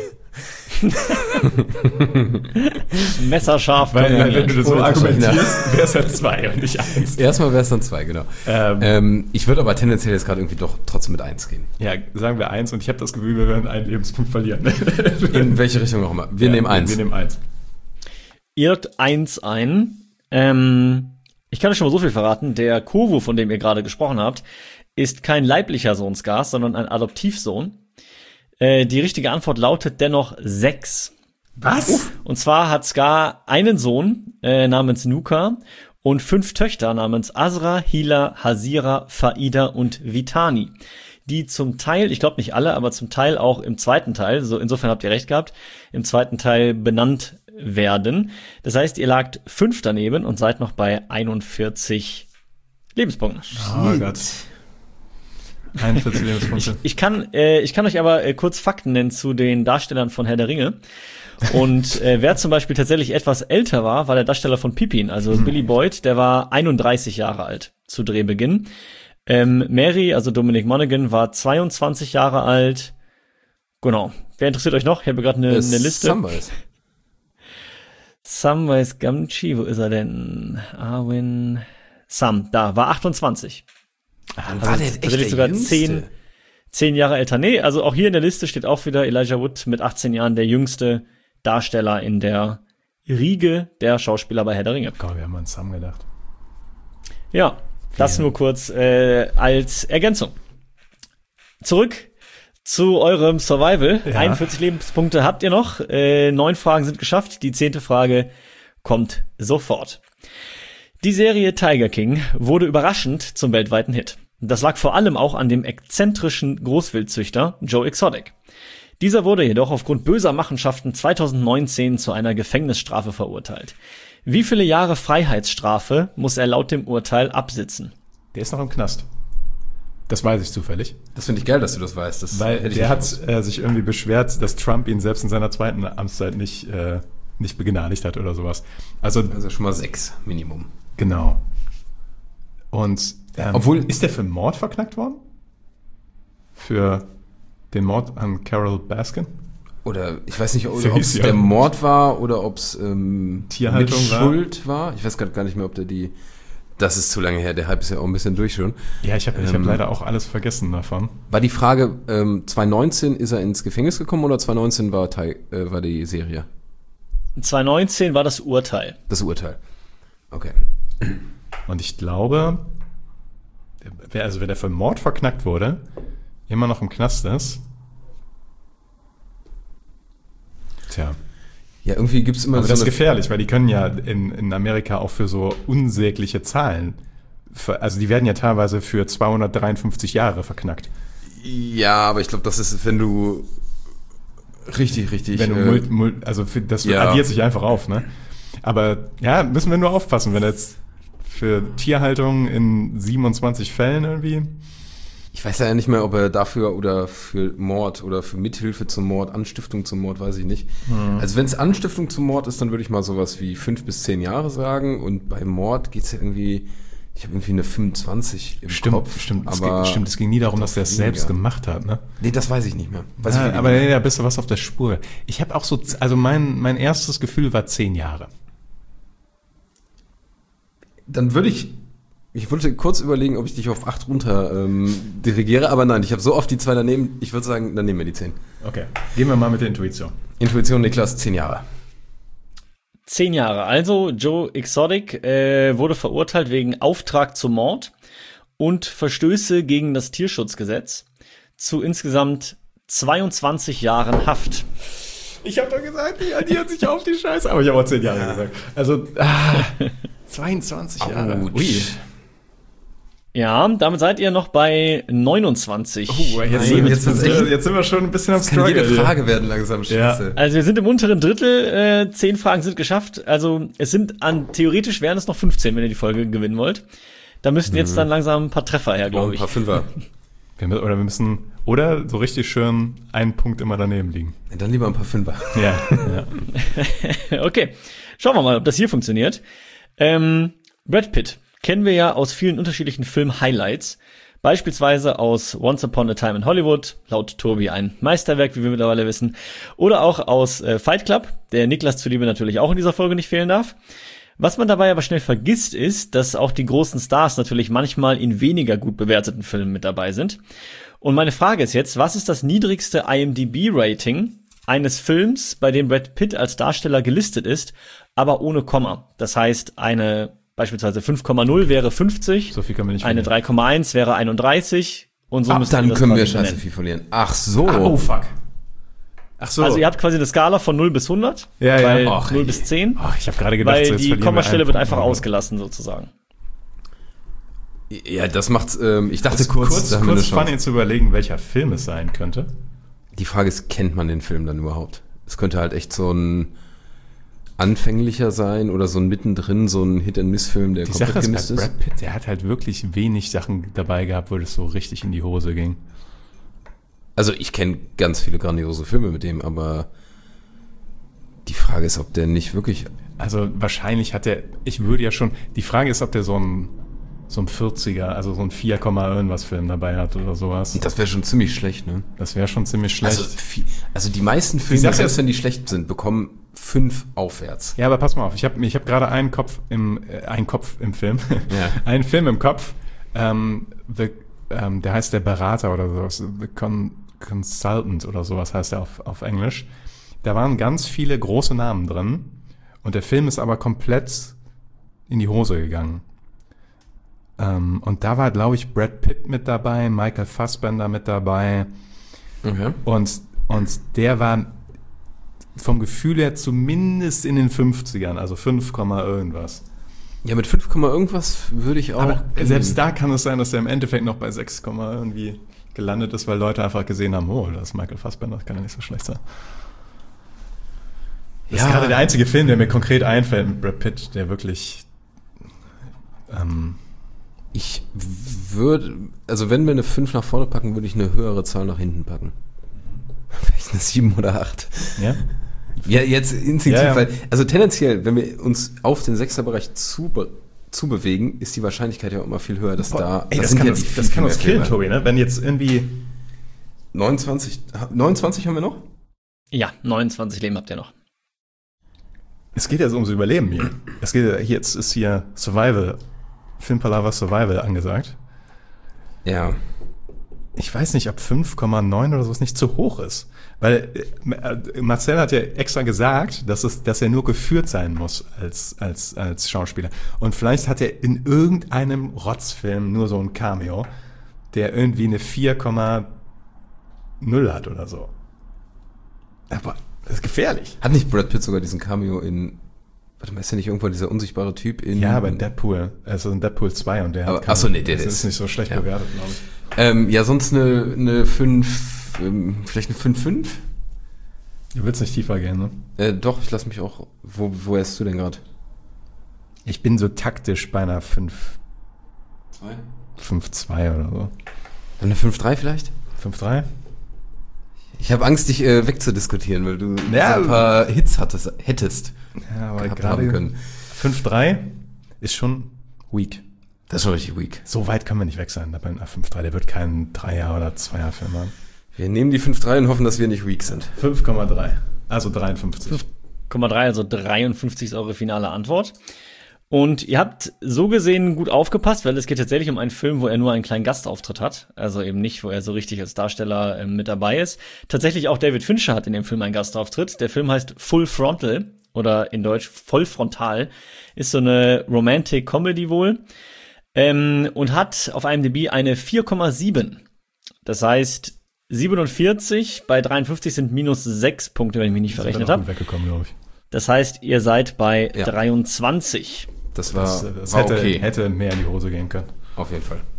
Messerscharf. Weil, Weil, wenn du das so Ohne argumentierst, wäre es ja zwei und nicht eins. Erstmal wäre es dann zwei, genau. Ähm, Ähm, ich würde aber tendenziell jetzt gerade irgendwie doch trotzdem mit eins gehen. ja, sagen wir eins und ich habe das Gefühl, wir werden einen Lebenspunkt verlieren. In welche Richtung auch immer. Wir Ja, nehmen eins. Wir nehmen eins. irrt eins ein. Ähm, ich kann euch schon mal so viel verraten. Der Kovu, von dem ihr gerade gesprochen habt, ist kein leiblicher Sohn Scars, sondern ein Adoptivsohn. Äh, die richtige Antwort lautet dennoch sechs. Was? Und zwar hat Scar einen Sohn äh, namens Nuka und fünf Töchter namens Azra, Hila, Hazira, Faida und Vitani, die zum Teil, ich glaube nicht alle, aber zum Teil auch im zweiten Teil, so insofern habt ihr recht gehabt, im zweiten Teil benannt werden. Das heißt, ihr lagt fünf daneben und seid noch bei einundvierzig Lebenspunkten. Oh Gott. einundvierzig Lebenspunkte. Ich kann, äh, ich kann euch aber äh, kurz Fakten nennen zu den Darstellern von Herr der Ringe. Und äh, wer zum Beispiel tatsächlich etwas älter war, war der Darsteller von Pippin, also Hm. Billy Boyd, der war einunddreißig Jahre alt zu Drehbeginn. Ähm, Mary, also Dominic Monaghan, war zweiundzwanzig Jahre alt. Genau. Wer interessiert euch noch? Ich habe gerade eine, Äh, eine Liste. Samwise. Samwise Gamgee, wo ist er denn? Arwen Sam, da, war achtundzwanzig. Dann Also tatsächlich sogar zehn, zehn Jahre älter. Nee, also auch hier in der Liste steht auch wieder Elijah Wood mit achtzehn Jahren der jüngste Darsteller in der Riege der Schauspieler bei Herr der Ringe. Komm, wir haben an Sam gedacht. Ja, das Ja. nur kurz äh, als Ergänzung. Zurück zu eurem Survival. Ja. einundvierzig Lebenspunkte habt ihr noch. Äh, neun Fragen sind geschafft. Die zehnte Frage kommt sofort. Die Serie Tiger King wurde überraschend zum weltweiten Hit. Das lag vor allem auch an dem exzentrischen Großwildzüchter Joe Exotic. Dieser wurde jedoch aufgrund böser Machenschaften zweitausendneunzehn zu einer Gefängnisstrafe verurteilt. Wie viele Jahre Freiheitsstrafe muss er laut dem Urteil absitzen? Der ist noch im Knast. Das weiß ich zufällig. Das finde ich geil, dass du das weißt. Das Weil hätte ich der nicht hat gewusst. äh, sich irgendwie beschwert, dass Trump ihn selbst in seiner zweiten Amtszeit nicht, äh, nicht begnadigt hat oder sowas. Also, Also schon mal sechs Minimum. genau. Und ähm, Obwohl- ist der für Mord verknackt worden? Für den Mord an Carol Baskin? Oder ich weiß nicht, So ob hieß es sie, der ja. Mord war oder ob es ähm, Tierhaltung mit war. Schuld war. Ich weiß gerade gar nicht mehr, ob der die. Das ist zu lange her. Der Hype ist ja auch ein bisschen durch schon. Ja, ich habe ich Ähm, hab leider auch alles vergessen davon. War die Frage, ähm, zweitausendneunzehn ist er ins Gefängnis gekommen oder zweitausendneunzehn war, Ti- äh, war die Serie? zweitausendneunzehn war das Urteil. Das Urteil. Okay. Und ich glaube, wer, also wer der für Mord verknackt wurde, immer noch im Knast ist. Tja. Ja, irgendwie gibt's immer Aber so das ist eine... gefährlich, weil die können ja in, in Amerika auch für so unsägliche Zahlen, für, also die werden ja teilweise für zweihundertdreiundfünfzig Jahre verknackt. Ja, aber ich glaube, das ist, wenn du richtig, richtig... Wenn du äh, mul, mul, also für, das ja. addiert sich einfach auf, ne? Aber ja, müssen wir nur aufpassen, wenn jetzt für Tierhaltung in siebenundzwanzig Fällen irgendwie... Ich weiß ja nicht mehr, ob er dafür oder für Mord oder für Mithilfe zum Mord, Anstiftung zum Mord, weiß ich nicht. Hm. Also wenn es Anstiftung zum Mord ist, dann würde ich mal sowas wie fünf bis zehn Jahre sagen. Und bei Mord geht's ja irgendwie, ich habe irgendwie eine fünfundzwanzig im Stimmt, Kopf. stimmt, es aber ging, stimmt, es ging nie darum, dass der es weniger. selbst gemacht hat, ne? Nee, das weiß ich nicht mehr. Weiß Ja, ich aber nicht mehr. nee, da bist du was auf der Spur. Ich habe auch so, also mein, mein erstes Gefühl war zehn Jahre. Dann würde ich, ich wollte kurz überlegen, ob ich dich auf acht runter ähm, dirigiere, aber nein, ich habe so oft die zwei daneben, ich würde sagen, dann nehmen wir die zehn. Okay, gehen wir mal mit der Intuition. Intuition, Niklas, zehn Jahre. Zehn Jahre. Also Joe Exotic äh, wurde verurteilt wegen Auftrag zum Mord und Verstöße gegen das Tierschutzgesetz zu insgesamt zweiundzwanzig Jahren Haft. Ich habe doch gesagt, die addiert sich auf die Scheiße, aber ich habe auch zehn Jahre gesagt. Also, ah, zweiundzwanzig Jahre. Autsch. Ui. Ja, damit seid ihr noch bei neunundzwanzig. Oh, jetzt, Nein, sind, jetzt jetzt, ist echt- jetzt sind wir schon ein bisschen am Das kann jede Struggle. Frage werden langsam, scheiße. Also wir sind im unteren Drittel, äh, zehn Fragen sind geschafft. Also es sind an, theoretisch wären es noch fünfzehn, wenn ihr die Folge gewinnen wollt. Da müssten jetzt dann langsam ein paar Treffer her, Oh, glaube ein ich. paar Fünfer. Wir, mü- oder wir müssen, oder so richtig schön einen Punkt immer daneben liegen. Ja, dann lieber ein paar Fünfer. Ja, ja. Okay, schauen wir mal, ob das hier funktioniert. Ähm, Brad Pitt kennen wir ja aus vielen unterschiedlichen Film-Highlights. Beispielsweise aus Once Upon a Time in Hollywood, laut Tobi ein Meisterwerk, wie wir mittlerweile wissen. Oder auch aus äh, Fight Club, der Niklas zuliebe natürlich auch in dieser Folge nicht fehlen darf. Was man dabei aber schnell vergisst, ist, dass auch die großen Stars natürlich manchmal in weniger gut bewerteten Filmen mit dabei sind. Und meine Frage ist jetzt, was ist das niedrigste I M D B-Rating eines Films, bei dem Brad Pitt als Darsteller gelistet ist, aber ohne Komma? Das heißt, eine beispielsweise fünf Komma null wäre fünfzig, So viel können wir nicht eine verlieren. drei Komma eins wäre einunddreißig und so Ab müssen dann das können wir quasi scheiße benennen. viel verlieren. Ach so. Ah, oh, fuck. Ach so. Also ihr habt quasi eine Skala von null bis hundert, Ja, ja. weil Och, null bis zehn, Ach, ich habe gerade gedacht, weil so, jetzt die verlieren wir Kommastelle einen wird Punkt. einfach ausgelassen sozusagen. Ja, das macht, ähm, ich dachte Das ist kurz, kurz, da haben wir kurz eine Chance. funny zu überlegen, welcher Film es sein könnte. Die Frage ist, kennt man den Film dann überhaupt? Es könnte halt echt so ein anfänglicher sein oder so ein mittendrin, so ein Hit-and-Miss-Film, der Die komplett Sache ist, gemisst bei ist. Brad Pitt, der hat halt wirklich wenig Sachen dabei gehabt, wo das so richtig in die Hose ging. Also ich kenne ganz viele grandiose Filme mit dem, aber die Frage ist, ob der nicht wirklich... Also wahrscheinlich hat der, ich würde ja schon, die Frage ist, ob der so ein, so ein vierziger, also so ein vier Komma irgendwas Film dabei hat oder sowas. Das wäre schon ziemlich schlecht, ne? Das wäre schon ziemlich schlecht. Also, viel, also die meisten Filme, Sache selbst ist- wenn die schlecht sind, bekommen fünf aufwärts. Ja, aber pass mal auf, ich habe ich hab gerade einen Kopf im, äh, einen Kopf im Film, Ja. einen Film im Kopf, ähm, the, ähm, der heißt der Berater oder sowas, The Con Consultant oder sowas heißt er auf, auf Englisch. Da waren ganz viele große Namen drin und der Film ist aber komplett in die Hose gegangen. Ähm, und da war, glaube ich, Brad Pitt mit dabei, Michael Fassbender mit dabei Okay. und, und der war vom Gefühl her zumindest in den fünfzigern, also fünf, irgendwas. Ja, mit fünf, irgendwas würde ich auch... Aber selbst da kann es sein, dass er im Endeffekt noch bei sechs, irgendwie gelandet ist, weil Leute einfach gesehen haben, oh, das ist Michael Fassbender, das kann ja nicht so schlecht sein. Das Ja. ist gerade der einzige Film, der mir konkret einfällt mit Brad Pitt, der wirklich ähm, Ich würde, also wenn wir eine fünf nach vorne packen, würde ich eine höhere Zahl nach hinten packen. Vielleicht eine sieben oder acht. ja? Ja, jetzt instinktiv, Ja, ja. weil, also tendenziell, wenn wir uns auf den Sechserbereich zu, zubewegen, ist die Wahrscheinlichkeit ja auch immer viel höher, dass da, Ey, da das sind kann, ja uns, die viel, das viel kann mehr uns killen, Filme. Tobi, ne? Wenn jetzt irgendwie neunundzwanzig, neunundzwanzig haben wir noch? Ja, neunundzwanzig Leben habt ihr noch. es geht ja so ums Überleben hier. Es geht ja, jetzt ist hier Survival, Filmpalava Survival angesagt. Ja. Ich weiß nicht, ob fünf Komma neun oder sowas nicht zu hoch ist. Weil äh, Marcel hat ja extra gesagt, dass, es, dass er nur geführt sein muss als, als, als Schauspieler. Und vielleicht hat er in irgendeinem Rotzfilm nur so ein Cameo, der irgendwie eine vier Komma null hat oder so. Aber das ist gefährlich. Hat nicht Brad Pitt sogar diesen Cameo in... Warte mal, ist ja nicht irgendwann dieser unsichtbare Typ in... Ja, aber in Deadpool. Also in Deadpool zwei und der aber, hat keine, achso, nee, der das ist, ist nicht so schlecht ja. bewertet, glaube ich. Ähm, ja, sonst eine, eine fünf, ähm, vielleicht eine fünf fünf? Du willst nicht tiefer gehen, ne? Äh, doch, ich lass mich auch... Wo, wo wärst du denn gerade? Ich bin so taktisch bei einer fünf zwei fünf zwei oder so. Eine fünf drei vielleicht? fünf drei? Ich habe Angst, dich äh, wegzudiskutieren, weil du Ja. so ein paar Hits hattest, hättest. Ja, aber gehabt haben gerade können. fünf drei ist schon weak. Das ist schon richtig weak. So weit können wir nicht weg sein bei einem fünf drei. Der wird keinen Dreier- oder Zweier-Film haben. Wir nehmen die fünf drei und hoffen, dass wir nicht weak sind. fünf Komma drei. Also dreiundfünfzig. fünf Komma drei, also dreiundfünfzig ist eure finale Antwort. Und ihr habt so gesehen gut aufgepasst, weil es geht tatsächlich um einen Film, wo er nur einen kleinen Gastauftritt hat. Also eben nicht, wo er so richtig als Darsteller äh, mit dabei ist. Tatsächlich auch David Fincher hat in dem Film einen Gastauftritt. Der Film heißt Full Frontal oder in Deutsch Vollfrontal. Ist so eine Romantic Comedy wohl. Ähm, und hat auf IMDb eine vier Komma sieben. Das heißt, siebenundvierzig bei dreiundfünfzig sind minus sechs Punkte, wenn ich mich nicht verrechnet habe. Weggekommen, glaube ich. Das heißt, ihr seid bei Ja. dreiundzwanzig. Das war, Das, das war hätte, okay. hätte mehr in die Hose gehen können. Auf jeden Fall.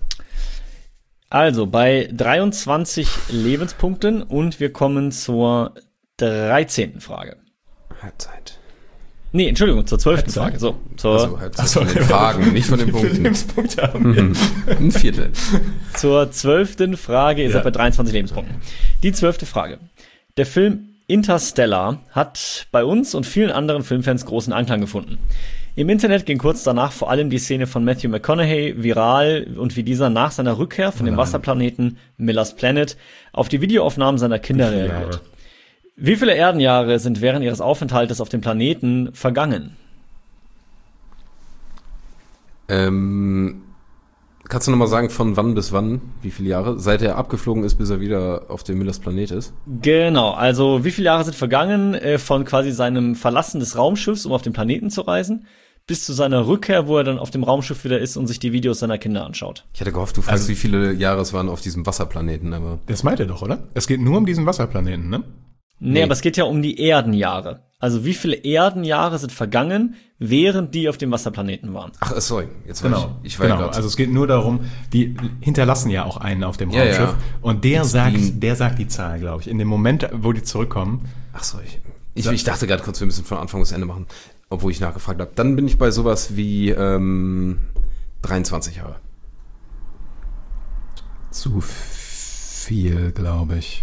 Also bei dreiundzwanzig Lebenspunkten und wir kommen zur dreizehnten Frage. Halbzeit. Nee, Entschuldigung, zur zwölften Halbzeit? Frage. So, zur, Also Halbzeit Ach so, von den Fragen, nicht von den Wie viele Punkten. Lebenspunkte haben wir? Mhm. Ein Viertel. zur zwölften Frage. Ihr Ja. seid bei dreiundzwanzig Lebenspunkten. Die zwölfte Frage. Der Film Interstellar hat bei uns und vielen anderen Filmfans großen Anklang gefunden. Im Internet ging kurz danach vor allem die Szene von Matthew McConaughey viral und wie dieser nach seiner Rückkehr von dem Wasserplaneten Miller's Planet auf die Videoaufnahmen seiner Kinder viele reagiert. Jahre? Wie viele Erdenjahre sind während ihres Aufenthaltes auf dem Planeten vergangen? Ähm, kannst du nochmal sagen, von wann bis wann, wie viele Jahre? Seit er abgeflogen ist, bis er wieder auf dem Millers Planet ist? Genau, also wie viele Jahre sind vergangen äh, von quasi seinem Verlassen des Raumschiffs, um auf den Planeten zu reisen, bis zu seiner Rückkehr, wo er dann auf dem Raumschiff wieder ist und sich die Videos seiner Kinder anschaut. Ich hatte gehofft, du fragst, Also- wie viele Jahre es waren auf diesem Wasserplaneten, aber... Das meint er doch, oder? Es geht nur um diesen Wasserplaneten, ne? Nee, Nee. aber es geht ja um die Erdenjahre. Also wie viele Erdenjahre sind vergangen, während die auf dem Wasserplaneten waren? Ach, sorry, jetzt war Genau. ich, ich war genau. grad- Also es geht nur darum, die hinterlassen ja auch einen auf dem Ja, Raumschiff. ja. Und der Jetzt sagt, die- der sagt die Zahl, glaube ich. In dem Moment, wo die zurückkommen. Ach so, ich, ich, ich dachte gerade kurz, wir müssen von Anfang bis Ende machen, obwohl ich nachgefragt habe. Dann bin ich bei sowas wie ähm, dreiundzwanzig Jahre. Zu viel, glaube ich.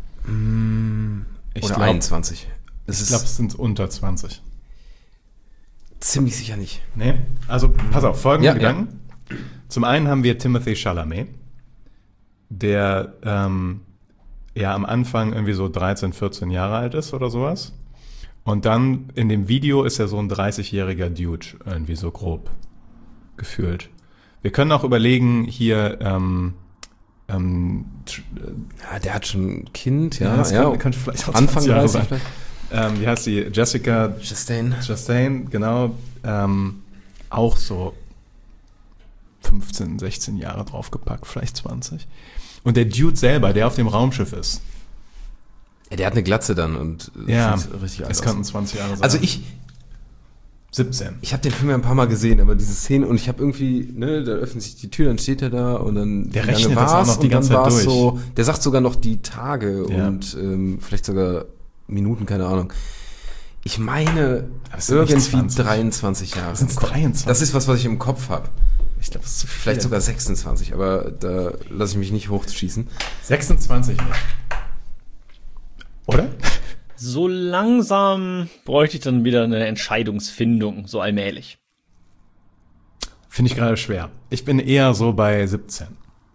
Ich Oder glaube, einundzwanzig. Es ich glaube, ist es sind unter zwanzig. ziemlich sicher nicht. Nee, also pass auf, folgende Ja, Gedanken. Zum einen haben wir Timothée Chalamet, der ähm, ja am Anfang irgendwie so dreizehn, vierzehn Jahre alt ist oder sowas. Und dann in dem Video ist er so ein dreißigjähriger Dude, irgendwie so grob gefühlt. Wir können auch überlegen, hier ähm, ähm, tr- Ja, der hat schon ein Kind, Ja, ja. das ja, könnte- könnte vielleicht auch Anfang zwanzig Jahre dreißig sein. vielleicht. ähm, wie heißt die? Jessica Chastain. Chastain, genau, ähm, auch so fünfzehn, sechzehn Jahre draufgepackt, vielleicht zwanzig. Und der Dude selber, der auf dem Raumschiff ist, Ja, der hat eine Glatze dann und äh, ja, sieht richtig alt es aus. könnten zwanzig Jahre sein. Also ich, siebzehn. ich habe den Film ja ein paar Mal gesehen, aber diese Szene und ich habe irgendwie, ne, da öffnet sich die Tür, dann steht er da und dann Der wie lange rechnet das auch war's? noch die Und dann ganze Zeit war's durch. So, der sagt sogar noch die Tage Ja. und ähm, vielleicht sogar Minuten, keine Ahnung. Ich meine Aber es sind nicht irgendwie zwanzig. dreiundzwanzig Jahre. Sind's im Kopf. dreiundzwanzig? Das ist was, was ich im Kopf habe. Ich glaube, das ist zu viel. Vielleicht sogar sechsundzwanzig, aber da lasse ich mich nicht hochschießen. sechsundzwanzig nicht. Oder? So langsam bräuchte ich dann wieder eine Entscheidungsfindung, so allmählich. Finde ich gerade schwer. Ich bin eher so bei siebzehn.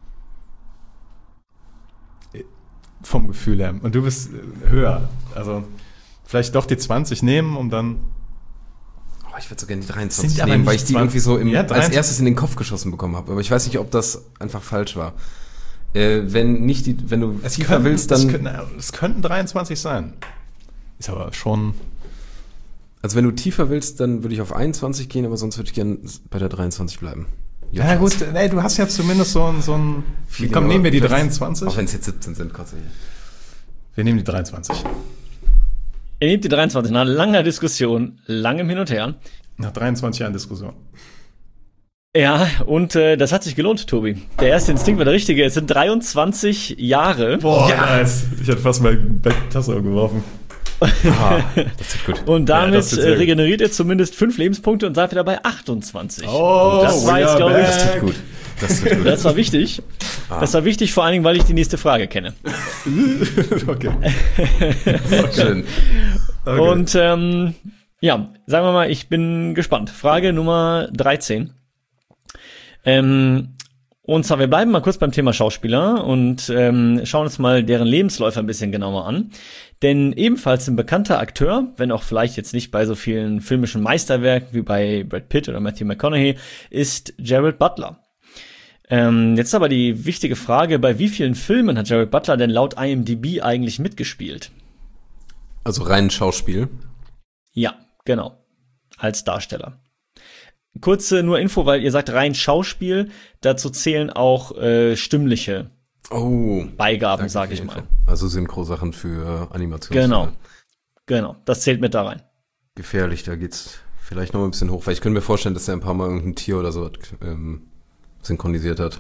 Vom Gefühl her. Und du bist äh, höher. Also vielleicht doch die zwanzig nehmen, um dann... Oh, ich würde so gerne die dreiundzwanzig Sind aber nehmen, weil nicht ich die zwanzig. irgendwie so im, Ja, als dreiundzwanzig. erstes in den Kopf geschossen bekommen habe. Aber ich weiß nicht, ob das einfach falsch war. Äh, wenn nicht die, wenn du Es tiefer könnten, willst, es, dann. könnten, es könnten dreiundzwanzig sein. Ist aber schon... Also wenn du tiefer willst, dann würde ich auf einundzwanzig gehen, aber sonst würde ich gerne bei der dreiundzwanzig bleiben. Ja, ja gut, nee, du hast ja zumindest so ein... So ein Feeling, komm, nehmen wir die vielleicht- dreiundzwanzig. Auch wenn es jetzt siebzehn sind, kotze ich. Wir nehmen die dreiundzwanzig. Ihr nehmt die dreiundzwanzig nach langer Diskussion, langem Hin und Her. Nach dreiundzwanzig Jahren Diskussion. Ja, und äh, das hat sich gelohnt, Tobi. Der erste Instinkt war der richtige. Es sind dreiundzwanzig Jahre. Boah, ja. Nice. Ich hätte fast mal Tasse geworfen. Ah, das ist gut. Und damit Ja, das wird sehr äh, gut. regeneriert ihr zumindest fünf Lebenspunkte und seid wieder bei achtundzwanzig. Oh, das war jetzt, ja, glaube ich, Das tut gut. Das tut gut. das war wichtig. Das war wichtig, vor allen Dingen, weil ich die nächste Frage kenne. Okay. Schön. Okay. Und ähm, ja, sagen wir mal, ich bin gespannt. Frage Nummer dreizehn. Ähm, und zwar, wir bleiben mal kurz beim Thema Schauspieler und ähm, schauen uns mal deren Lebensläufe ein bisschen genauer an. Denn ebenfalls ein bekannter Akteur, wenn auch vielleicht jetzt nicht bei so vielen filmischen Meisterwerken wie bei Brad Pitt oder Matthew McConaughey, ist Gerald Butler. Ähm, jetzt aber die wichtige Frage, bei wie vielen Filmen hat Gerald Butler denn laut I M D B eigentlich mitgespielt? Also rein Schauspiel. Ja, genau. Als Darsteller. Kurze nur Info, weil ihr sagt rein Schauspiel, dazu zählen auch äh, stimmliche Oh. Beigaben, Danke sag für ich die mal. Info. Also Synchro-Sachen für Animationen. Genau. Genau, das zählt mit da rein. Gefährlich, da geht's vielleicht noch mal ein bisschen hoch, weil ich könnte mir vorstellen, dass er ein paar Mal irgendein Tier oder so ähm, synchronisiert hat.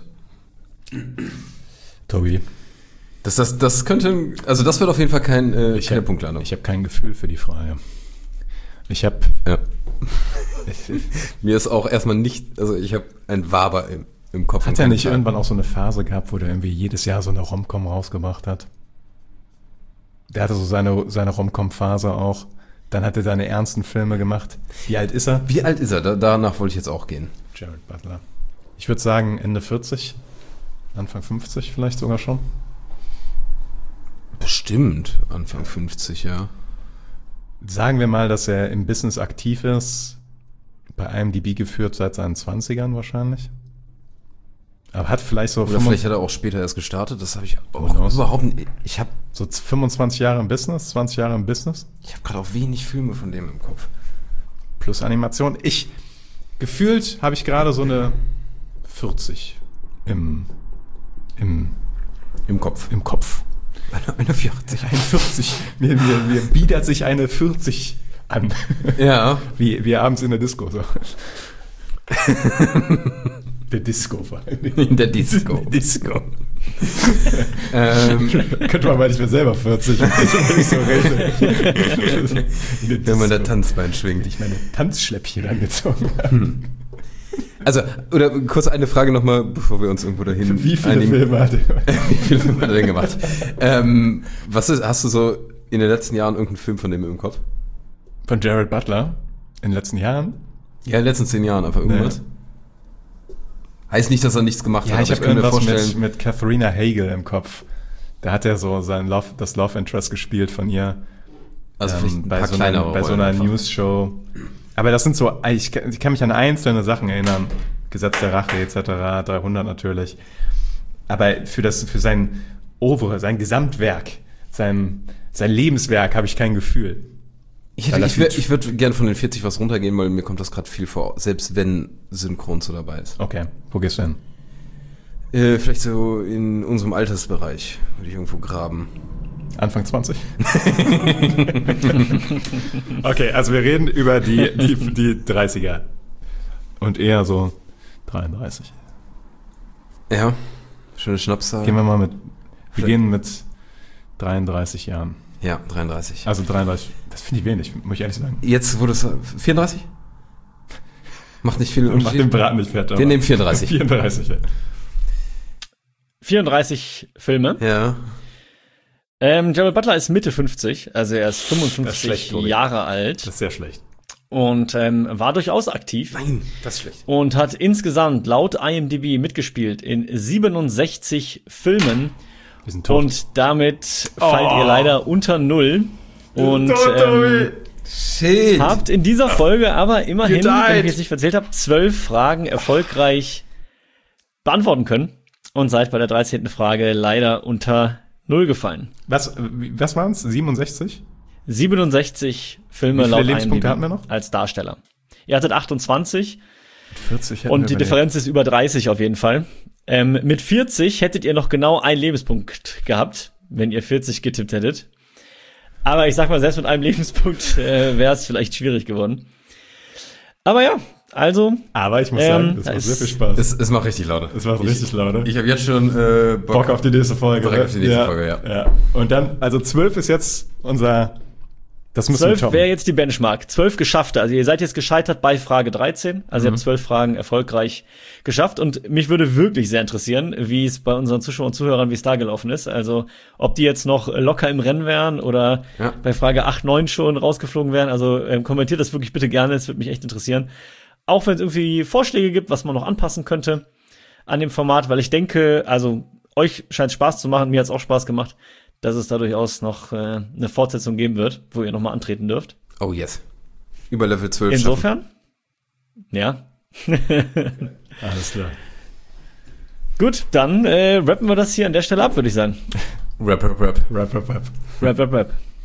Tobi, Das, das, das könnte, also das wird auf jeden Fall kein, äh, ich keine habe Punktlandung. hab kein Gefühl für die Frage. Ich habe... Ja. Mir ist auch erstmal nicht, also ich habe ein Waber im, im Kopf. Hat und er keine nicht Zahl. irgendwann auch so eine Phase gehabt, wo der irgendwie jedes Jahr so eine Rom-Com rausgebracht hat? Der hatte so seine, seine Rom-Com-Phase auch. Dann hat er seine ernsten Filme gemacht. Wie alt ist er? Wie alt ist er? Da, danach wollte ich jetzt auch gehen. Gerald Butler. Ich würde sagen Ende vierzig, Anfang fünfzig vielleicht sogar schon. Bestimmt Anfang fünfzig, ja. Sagen wir mal, dass er im Business aktiv ist, bei I M D B geführt seit seinen zwanzigern wahrscheinlich. Aber hat vielleicht so, Oder fünfund- vielleicht hat er auch später erst gestartet, das habe ich auch knows? überhaupt nicht. Ich habe so fünfundzwanzig Jahre im Business, zwanzig Jahre im Business, ich hab gerade auch wenig Filme von dem im Kopf. plus Animation. Ich, gefühlt habe ich gerade so eine vierzig im, im, Im Kopf. im Kopf. Eine vierzig. Eine vierzig. Mir, mir, mir biedert sich eine vierzig an. Ja. Wie, wie abends in der Disco. So. Der Disco vor allem. In der Disco. Disco. ähm, Könnte man mal nicht mehr selber vierzig. Das ist nicht so recht. wenn man da Tanzbein schwingt. Ich meine Tanzschläppchen angezogen habe. Also, oder kurz eine Frage nochmal, bevor wir uns irgendwo dahin Wie viele einigen. Filme hat er? Wie viele Filme hat er denn gemacht? ähm, was ist, hast du so in den letzten Jahren irgendeinen Film von dem im Kopf? Von Gerald Butler in den letzten Jahren? Ja, in den letzten zehn Jahren einfach irgendwas. Nee. Heißt nicht, dass er nichts gemacht Ja, hat, ich habe kann mir irgendwas mit, vorstellen. mit Katharina Hagel im Kopf. Da hat er so sein Love, das Love Interest gespielt von ihr. Also ähm, vielleicht ein bei paar so einer, kleinere bei so Rollen einer einfach. News-Show. Aber das sind so, ich, kann- ich kann mich an einzelne Sachen erinnern. Gesetz der Rache et cetera, dreihundert natürlich. Aber für das, für sein Oeuvre, sein Gesamtwerk, sein, sein Lebenswerk habe ich kein Gefühl. Ich, Weil hätte, das ich, wär, sieht- ich würde gern von den vierzig was runtergehen, weil mir kommt das gerade viel vor, selbst wenn Synchron so dabei ist. Okay, wo gehst du hin? Äh, vielleicht so in unserem Altersbereich würde ich irgendwo graben. Anfang zwanzig? Okay, also wir reden über die, die, die dreißiger. Und eher so dreiunddreißig. Ja, schöne Schnapszahl. Gehen wir mal mit, wir gehen mit dreiunddreißig Jahren. Ja, dreiunddreißig. Also dreiunddreißig, das finde ich wenig, muss ich ehrlich sagen. Jetzt wurde es vierunddreißig? Macht nicht viel Und mach den Unterschied. Braten nicht fett. aber- Wir nehmen vierunddreißig. vierunddreißig, ja. vierunddreißig Filme. Ja. Ähm, Gerald Butler ist Mitte fünfzig, also er ist Das ist fünfundfünfzig schlecht, Tobi. Jahre alt Das ist sehr schlecht. und ähm, war durchaus aktiv. Nein, das ist schlecht. Und hat insgesamt laut I M D B mitgespielt in siebenundsechzig Filmen. Wir sind tot. Und damit fallt ihr leider unter Null. Und ähm, Shit. habt in dieser Folge aber immerhin, Gedeiht. wenn ich jetzt nicht erzählt habe, zwölf Fragen erfolgreich beantworten können. und seid bei der dreizehnten Frage leider unter null gefallen. Was, was waren es? siebenundsechzig? siebenundsechzig Filme Wie viele laut Lebenspunkte I M D B hatten wir noch? als Darsteller. Ihr hattet achtundzwanzig vierzig hätten und wir die überlebt. Differenz ist über dreißig auf jeden Fall. Ähm, mit vierzig hättet ihr noch genau einen Lebenspunkt gehabt, wenn ihr vierzig getippt hättet. Aber ich sag mal, selbst mit einem Lebenspunkt äh, wäre es vielleicht schwierig geworden. Aber ja, also. Aber ich muss ähm, sagen, das da macht sehr ist- viel Spaß. Es, es macht richtig Laune. Es macht ich, richtig Laune. Ich habe jetzt schon äh, Bock, Bock auf die nächste Folge. Direkt auf die nächste ja, Folge, ja. ja. Und dann, also zwölf ist jetzt unser, das müssen wir zwölf toppen. wäre jetzt die Benchmark. zwölf Geschaffte. Also ihr seid jetzt gescheitert bei Frage dreizehn. Also Mhm. ihr habt zwölf Fragen erfolgreich geschafft. Und mich würde wirklich sehr interessieren, wie es bei unseren Zuschauern und Zuhörern, wie es da gelaufen ist. Also ob die jetzt noch locker im Rennen wären oder Ja. bei Frage acht, neun schon rausgeflogen wären. Also ähm, kommentiert das wirklich bitte gerne. Es würde mich echt interessieren. Auch wenn es irgendwie Vorschläge gibt, was man noch anpassen könnte an dem Format. Weil ich denke, also euch scheint Spaß zu machen. Mir hat es auch Spaß gemacht, dass es da durchaus noch äh, eine Fortsetzung geben wird, wo ihr nochmal antreten dürft. Oh yes. Über Level zwölf Insofern, ja. Alles klar. Gut, dann äh, rappen wir das hier an der Stelle ab, würde ich sagen. schaffen. Rap, rap, rap. Rap, rap, rap. Rap, rap, rap.